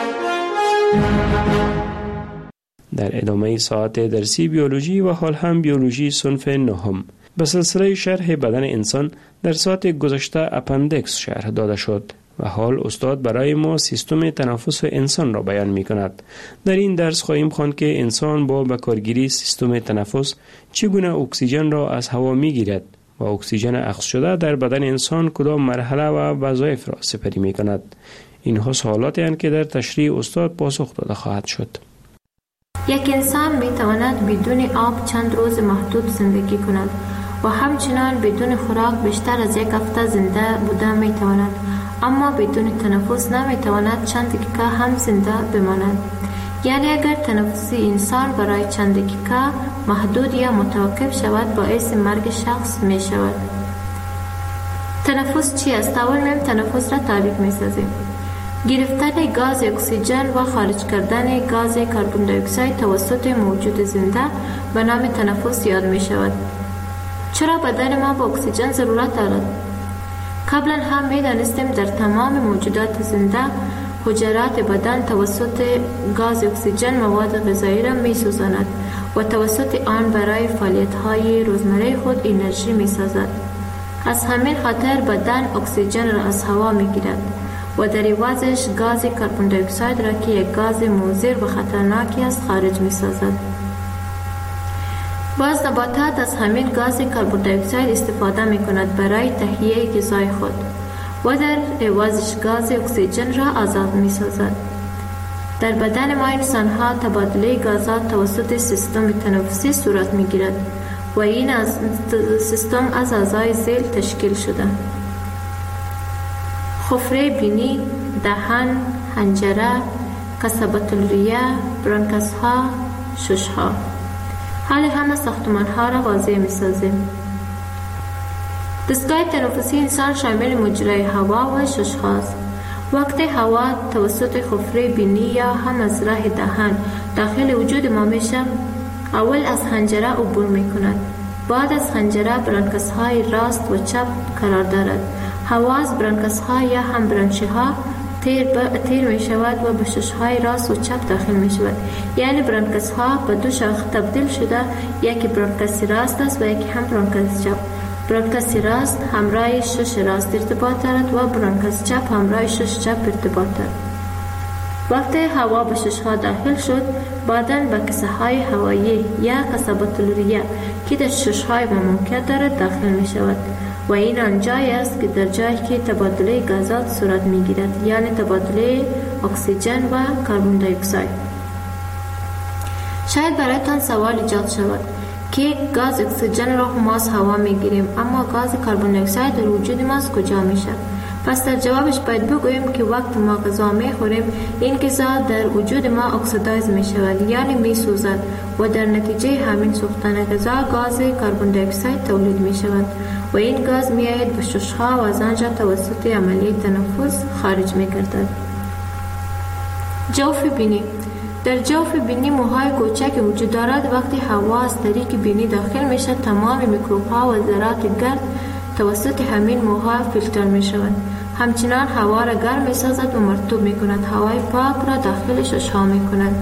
در ادامه ساعت درسی بیولوژی و حال هم بیولوژی صنف نهم به سلسله شرح بدن انسان در ساعت گذشته اپندکس شرح داده شد و حال استاد برای ما سیستم تنفس انسان را بیان می کند. در این درس خواهیم خواند که انسان با بکارگیری سیستم تنفس چگونه اکسیژن را از هوا می گیرد و اکسیژن اخذ شده در بدن انسان کدام مرحله و وظایف را سپری می کند. اینها سوالاتی هستند که در تشریح استاد پاسخ داده خواهد شد. یک انسان می تواند بدون آب چند روز محدود زندگی کند و همچنان بدون خوراک بیشتر از یک هفته زنده بوده می تواند، اما بدون تنفس نمی تواند چند دقیقه هم زنده بماند. یعنی اگر تنفس انسان برای چند دقیقه محدود یا متوقف شود باعث مرگ شخص می شود. تنفس چی است؟ اول میم تنفس را تعریف می سازیم. گرفتن گاز اکسیژن و خارج کردن گاز کربن دی اکساید توسط موجود زنده به نام تنفس یاد می شود. چرا بدن ما به اکسیژن ضرورت دارد؟ قبلا هم می دانستیم در تمام موجودات زنده حجرات بدن توسط گاز اکسیژن مواد غذایی را می سوزاند و توسط آن برای فعالیت های روزمره خود انرژی می سازد. از همین خاطر بدن اکسیژن را از هوا می گیرد و در عوضش گاز کربن دی اکساید را که یک گاز مضر و خطرناکی است خارج می سازد. بعض نباتات از همین گاز کربن دی اکساید استفاده می کند برای تهیه غذای خود و در عوضش گاز اکسیژن را آزاد می سازد. در بدن ما انسان ها تبادله گازات توسط سیستم تنفسی صورت می گیرد و این از سیستم از اعضای ذیل تشکیل شده: خفره بینی، دهان، حنجره، قصبة الریه، برانکس ها، شش ها. حال همه ساختمان ها را واضح می سازیم. دستگاه تنفسی انسان شامل مجرای هوا و شش هاست. وقتی هوا توسط خفره بینی یا هم از راه دهان داخل وجود ما میشه، اول از حنجره عبور می کند. بعد از حنجره برانکس های راست و چپ قرار دارد. هوا از برانکس ها یا هم برانچه ها تیر, تیر می شود و به شش های راست و چپ داخل می شود. یعنی برانکس ها به دو شاخه تبدیل شده، یکی برانکس راست است و یکی هم برانکس چپ. برانکس راست همراه شش راست ارتباط دارد و برانکس چپ همراه شش چپ ارتباط دارد. وقتی هوا به شش ها داخل شد، بعداً به کسه های هوایی یا قصبة الریه که در شش های ممکن دارد داخل می شود و این آنجایی است که در جایی که تبادله گازات صورت می گیرد، یعنی تبادله اکسیژن و کربن دی اکساید. شاید برایتان سوال ایجاد شود که گاز اکسیژن را ما از هوا می گیریم، اما گاز کربن دی اکساید در وجود ما از کجا می شود؟ پس در جوابش باید بگوییم که وقت ما غذا می خوریم، این غذا در وجود ما اکسیدایز می شود، یعنی می سوزد و در نتیجه همین سوختن غذا گاز کربن دی اکساید تولید می شود و این گاز می آید به شش ها و از آنجا توسط عملیه تنفس خارج می گردد. جوف بینی. در جوف بینی موهای کوچک وجود دارد. وقتی هوا از طریق بینی داخل می شود، تمام میکروب ها و ذرات گرد توسط همین موها فیلتر می شود. همچنان هوا را گرم می سازد و مرطوب می کند. هوای پاک را داخل شش ها می کند.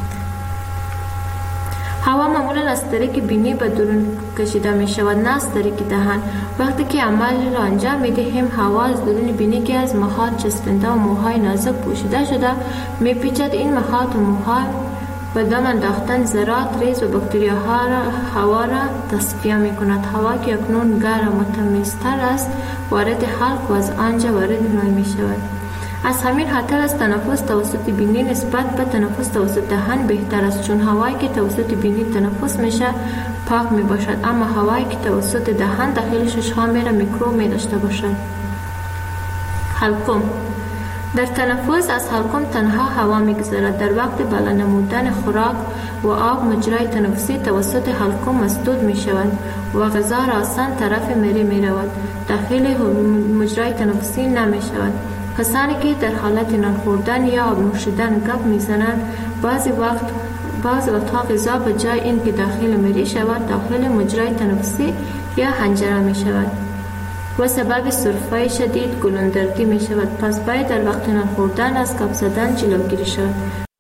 هوا معمولا از طریق بینی به درون کشیده می شود، نه از طریق دهان. وقتی که عمل را انجام می دهیم، هوا از درون بینی که از مخاط چسبنده و موهای نازک پوشیده شده می پیچد. این مخاط و موهای به دم انداختن ذرات ریز و باکتریاها را هوا را تصفیه می کند. هوا که اکنون گرم و تمیزتر است وارد حلق و از آنجا وارد نای می شود. از همین خاطر از تنفس توسط بینی نسبت به تنفس توسط دهان بهتر است، چون هوایی که توسط بینی تنفس میشه پاک می باشد، اما هوایی که توسط دهان داخل شش ها میره میکروب می داشته باشد. حلقوم. در تنفس از حلقوم تنها هوا میگذرد. در وقت بالا نمودن خوراک و آب مجرای تنفسی توسط حلقوم مسدود می شود و غذا را آسان طرف مری می رود، داخل مجرای تنفسی نمی شود. کسانی که در حالت نان خوردن یا آب نوشیدن گپ میزنند، بعضی وقت بعضی وقتها غذا به جای این که داخل مری شود داخل مجرای تنفسی یا حنجره می شود و سبب سرفه شدید گلوندردی می شود. پس باید در وقت نان خوردن از گپ زدن جلوگیری شود.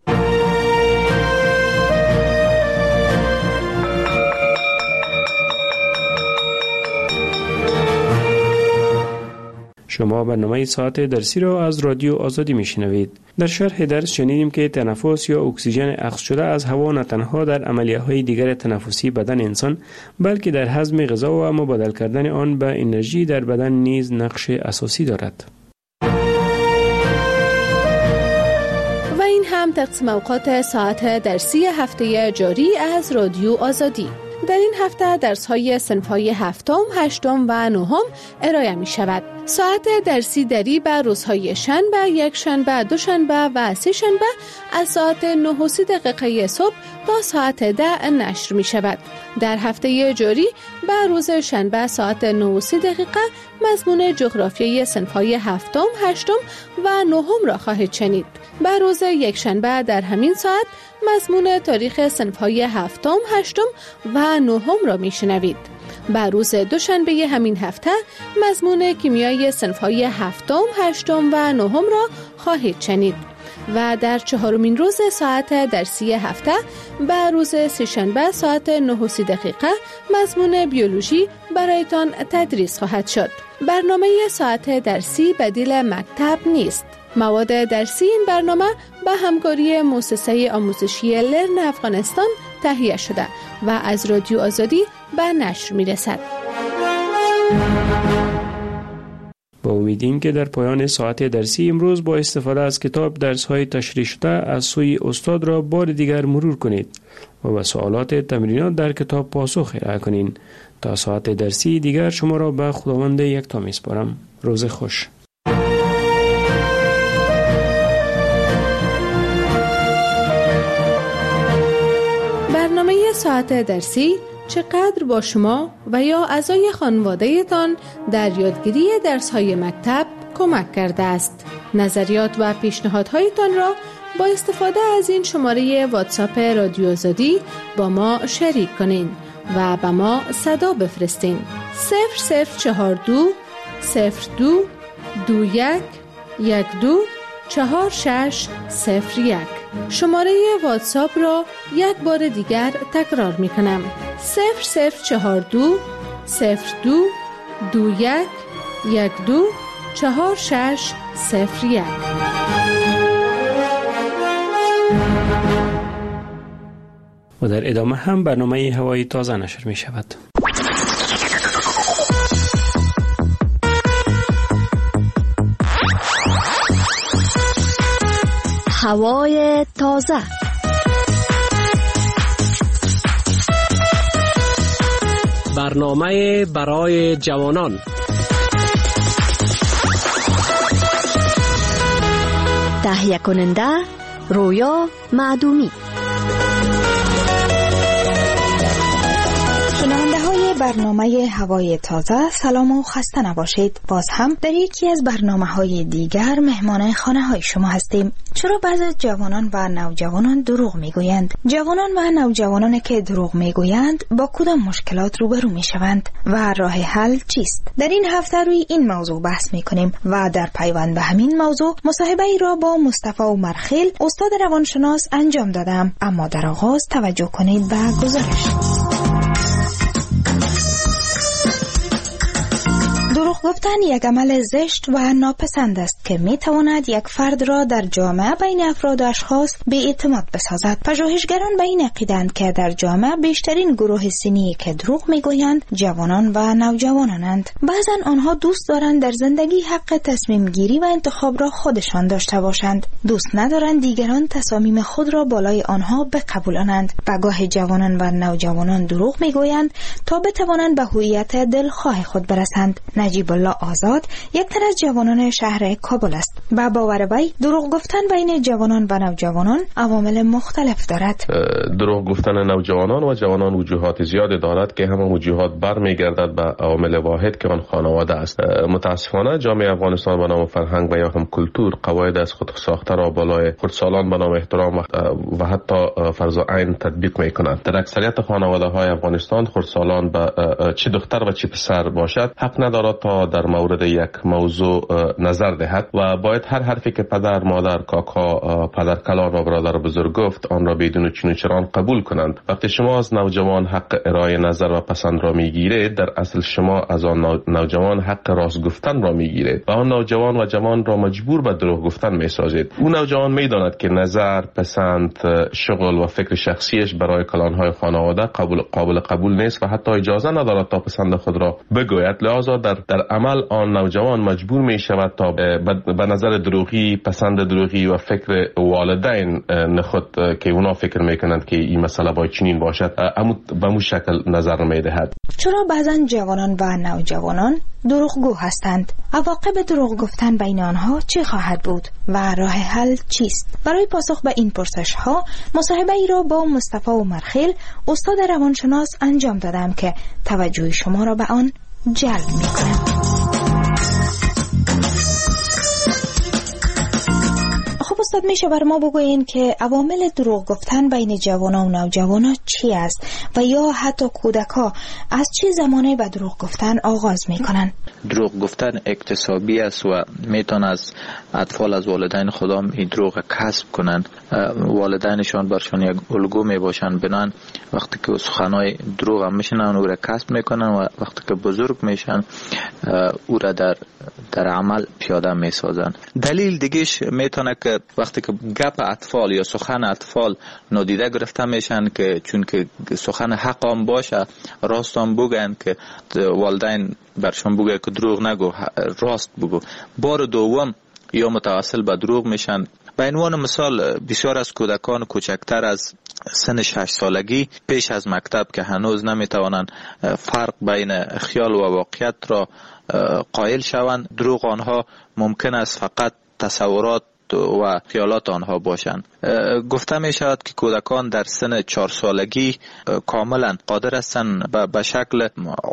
شما برنامه ساعت درسی را از رادیو آزادی میشنوید. در شرح درس شنیدیم که تنفس یا اکسیژن اخذ شده از هوا نه تنها در عملیه‌های دیگر تنفسی بدن انسان، بلکه در هضم غذا و مبادل کردن آن به انرژی در بدن نیز نقش اساسی دارد. و این هم تقسیم اوقات ساعت درسی هفته جاری از رادیو آزادی. در این هفته درس‌های صنف‌های هفتم، هشتم و نهم ارائه می شود. ساعت درسی دری به روزهای شنبه، یک شنبه، دو شنبه و سه شنبه از ساعت نه و سی دقیقه صبح تا ساعت ده نشر می شود. در هفته جاری به روز شنبه ساعت نه و سی دقیقه مضمون جغرافیایی صنف‌های هفتم، هشتم و نهم را خواهید شنید. به روز یک شنبه در همین ساعت مضمون تاریخ صنف‌های هفتم، هشتم و نهم را میشنوید. به روز دوشنبه همین هفته مضمون کیمیای صنف‌های هفتم، هشتم و نهم را خواهید شنید. و در چهارمین روز ساعت درسی هفته به روز سه‌شنبه ساعت نه و سی دقیقه مضمون بیولوژی برایتان تدریس خواهد شد. برنامه ساعت درسی بدیل مکتب نیست. مواد درسی این برنامه به همکاری مؤسسه آموزشی لرن افغانستان تهیه شده و از رادیو آزادی به نشر میرسد. با امیدیم که در پایان ساعت درسی امروز با استفاده از کتاب درس‌های تشریح شده از سوی استاد را بار دیگر مرور کنید و به سوالات تمرینات در کتاب پاسخ ارائه کنید. تا ساعت درسی دیگر شما را به خداوند یکتا می‌سپارم. روز خوش. برنامه ساعت درسی چقدر با شما و یا اعضای خانواده تان در یادگیری درس‌های مکتب کمک کرده است؟ نظریات و پیشنهادهایتان را با استفاده از این شماره واتساپ رادیو آزادی با ما شریک کنین و به ما صدا بفرستین. صفر صفر چهار دو صفر دو دو یک یک دو چهار شش صفر یک. شماره واتساپ را یک بار دیگر تکرار می کنم. صفر صفر چهار دو صفر دو دو یک یک دو چهار شش صفر یک. و در ادامه هم برنامه هوای تازه نشر می شود. هوای تازه. برنامه برای جوانان. تهیه کننده رویا معدومی. برنامه هوای تازه، سلام و خسته نباشید. باز هم در یکی از برنامه های دیگر مهمان خانه های شما هستیم. چرا بعضی جوانان و نوجوانان دروغ میگویند؟ جوانان و نوجوانانی که دروغ میگویند با کدام مشکلات روبرو میشوند و راه حل چیست؟ در این هفته روی این موضوع بحث میکنیم و در پیوند به همین موضوع مصاحبه ای را با مصطفی عمرخیل استاد روانشناس انجام دادم. اما در آغاز توجه کنید به گزارش. دروغ گفتن یک عمل زشت و ناپسند است که می تواند یک فرد را در جامعه بین افراد و اشخاص بی اعتماد بسازد. پژوهشگران به این عقیده‌اند که در جامعه بیشترین گروه سنی که دروغ می گویند جوانان و نوجوانانند. بعضا آنها دوست دارند در زندگی حق تصمیم گیری و انتخاب را خودشان داشته باشند. دوست ندارند دیگران تصامیم خود را بالای آنها بقبولانند. و گاه جوانان و نوجوانان دروغ می گویند تا بتوانند به هویت دلخواه خود برسند. نجیب الله آزاد یک تن از جوانان شهر کابل است. با باور وی دروغ گفتن بین جوانان و نوجوانان عوامل مختلف دارد. دروغ گفتن نوجوانان و جوانان وجوهات زیادی دارد که همه وجوهات برمیگردد به عامل واحد که آن خانواده است. متاسفانه جامعه افغانستان به نام فرهنگ و یا هم کلتور قواعد از خود ساخته را بالای خردسالان به نام احترام و حتی فرض عین تطبیق میکنند. در اکثریت خانواده های افغانستان خردسالان به چه دختر و چه پسر باشد حق ندارد تا در مورد یک موضوع نظر دهد و باید هر حرفی که پدر، مادر، کاکا، پدر کلان و برادر بزرگ گفت آن را بدون چون و چران قبول کنند. وقتی شما از نوجوان حق ارائه نظر و پسند را میگیرید، در اصل شما از آن نوجوان حق راست گفتن را میگیرید و آن نوجوان و جوان را مجبور به دروغ گفتن میسازید. اون نوجوان میداند که نظر، پسند، شغل و فکر شخصیش برای کلانهای خانواده قابل قابل قبول نیست و حتی اجازه ندارد تا پسند خود را بگوید. لذا در در عمل آن نوجوان مجبور می شود تا به نظر دروغی، پسند دروغی و فکر والدین نخود که اونا فکر میکنند که این مسئله باید چنین باشد اما به مو شکل نظر می دهد. چرا بعضا جوانان و نوجوانان دروغگو هستند؟ عواقب دروغ گفتن بین آنها چه خواهد بود و راه حل چیست؟ برای پاسخ به این پرسش ها مصاحبه ای را با مصطفی عمرخیل استاد روانشناس انجام دادم که توجه شما را به آن جلب می‌کنم. خب استاد، میشه بر ما بگوین که عوامل دروغ گفتن بین جوانان و نوجوانان چی است و یا حتی کودک‌ها از چه زمانی به دروغ گفتن آغاز میکنن؟ دروغ گفتن اکتسابی است و میتون از اطفال از والدین خودم این دروغ کسب کنن. والدینشان برشان یک الگو میباشن، بنان وقتی که سخنای دروغ هم میشنن او را کسب میکنن و وقتی که بزرگ میشن او را در در عمل پیاده میسازن. دلیل دیگهش میتونه که وقتی که گپ اطفال یا سخن اطفال نادیده گرفته میشن که چون که سخن حق هم باشه راست هم بگن که والدین برشان بگه که دروغ نگو، راست بگو. بار دوم یا متواصل به دروغ میشن. به عنوان مثال بسیار از کودکان کوچکتر از سن شش سالگی پیش از مکتب که هنوز نمیتوانند فرق بین خیال و واقعیت را قائل شوند، دروغ آنها ممکن است فقط تصورات و خیالات آنها باشند. گفته می شود که کودکان در سن چهار سالگی کاملا قادر هستند به شکل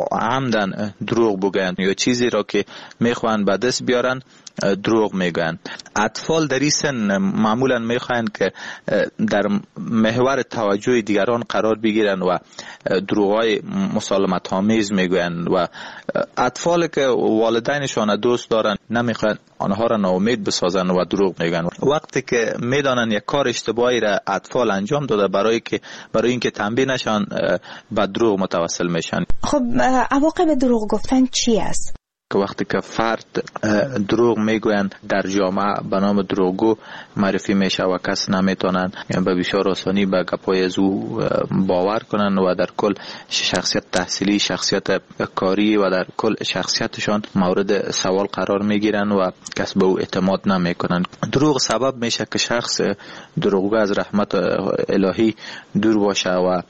عمدن دروغ بگویند یا چیزی را که میخواهند به دست بیارن دروغ میگن. اطفال در این سن معمولا میخواهند که در محور توجه دیگران قرار بگیرند و دروغای مسالمت آمیز میگویند و اطفال که والدینشان دوست دارند نمیخواهند آنها را ناامید بسازند و دروغ میگن. وقتی که میدانند یک کار اشتباهی را اطفال انجام داده برای که برای اینکه تنبیه نشن به دروغ متوسل میشن. خب عواقب دروغ گفتن چی است؟ که وقتی که فرد دروغ میگویند در جامعه به نام دروغگو معرفی میشه و کس نمیتونن به بسیار آسانی به گپای از او باور کنن و در کل شخصیت تحصیلی، شخصیت کاری و در کل شخصیتشان مورد سوال قرار میگیرن و کس به او اعتماد نمیکنن. دروغ سبب میشه که شخص دروغگو از رحمت الهی دور باشه و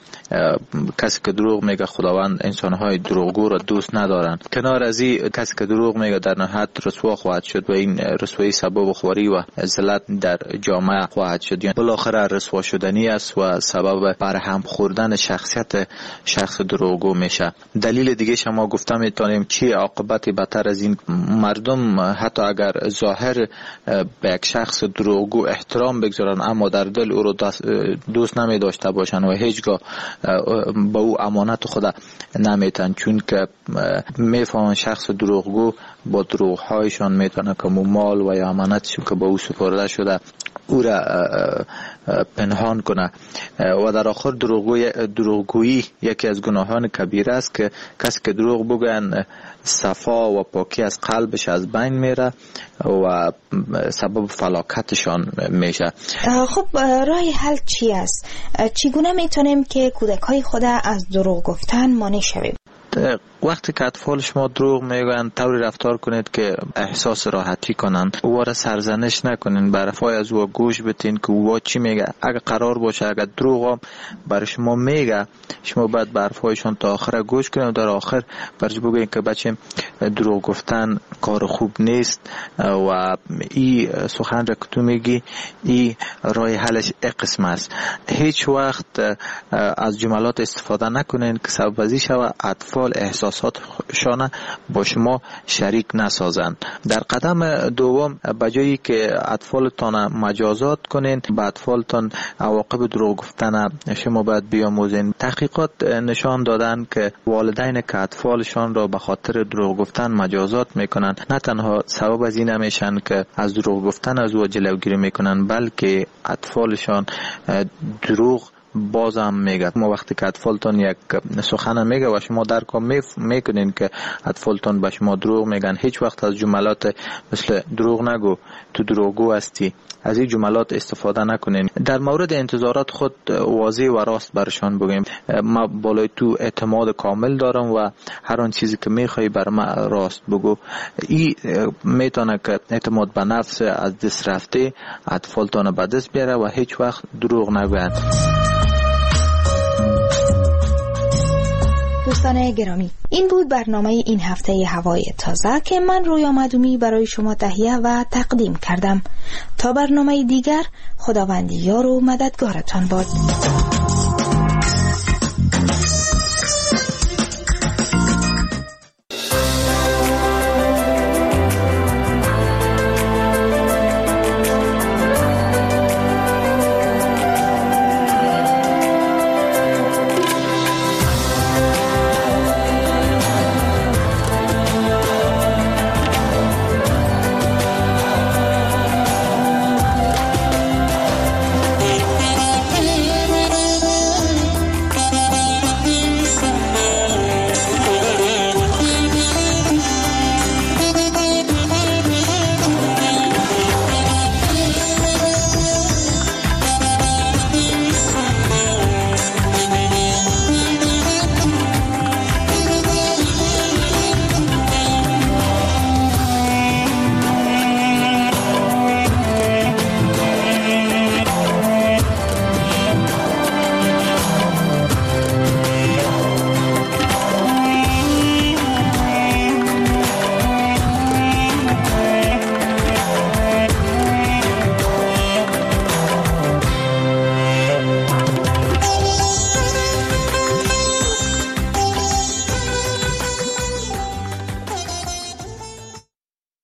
کسی که دروغ میگه خداوند انسانهای دروغگو را دوست ندارن. کنار از این کسی که دروغ میگه در نهایت رسوا خواهد شد و این رسوایی سبب خواری و ذلت در جامعه خواهد شد. یعنی بالاخره رسوا شدنی است و سبب برهم خوردن شخصیت شخص دروغگو میشه. دلیل دیگه شما گفتم میتونیم چی عاقبتی بدتر از این؟ مردم حتی اگر ظاهر به یک شخص دروغگو احترام بگذارن اما در دل او رو دوست نمی داشته باشن و هیچگاه با او امانت خود نمیتن، چون که میفهمن شخص دروغگو با دروغهایشان میتونه که مال و یا امانتشون که با او سپرده شده او را پنهان کنه و در آخر دروغگویی یکی از گناهان کبیره است که کسی که دروغ بگن صفا و پاکی از قلبش از بین میره و سبب فلاکتشان میشه. خب راه حل چی است؟ چگونه میتونیم که کودکای خود از دروغ گفتن مانع شویم؟ وقتی که اطفال شما دروغ میگن طوری رفتار کنید که احساس راحتی کنن، او را سرزنش نکنین، برفای از او گوش بتین که او چی میگه. اگر قرار باشه اگر دروغ هم برای شما میگه شما باید برفایشون تا آخر گوش کنید و در آخر برش بگوین که بچه دروغ گفتن کار خوب نیست و این سخن را که تو میگی این راه حلش یک قسم است. هیچ وقت از جملات استفاده نکنین که سبب ازی شود اطفال احساساتشان با شما شریک نسازند. در قدم دوم بجایی که اطفالتان مجازات کنین به اطفالتان عواقب دروغ گفتن شما باید بیاموزین. تحقیقات نشان دادن که والدین که اطفالشان را به خاطر دروغ گفتن مجازات میکنن نه تنها سبب از این نمیشن که از دروغ گفتن از او جلوگیری میکنن بلکه اطفالشان دروغ باز هم میگه. ما وقتی که اطفالتان یک سخن میگه و شما درک میکنین که اطفالتان به شما دروغ میگن، هیچ وقت از جملات مثل دروغ نگو، تو دروغگو هستی، از این جملات استفاده نکنین. در مورد انتظارات خود واضح و راست برشان بگیم. ما بالای تو اعتماد کامل دارم و هر آن چیزی که میخوای بر ما راست بگو. این میتونه که اعتماد به نفس از دست رفته اطفالتان به دست بیاره و هیچ وقت دروغ نگویند. دوستان گرامی، این بود برنامه این هفته هوای تازه که من رویا معدومی برای شما تهیه و تقدیم کردم. تا برنامه دیگر، خداوند یار و مددگارتان باد.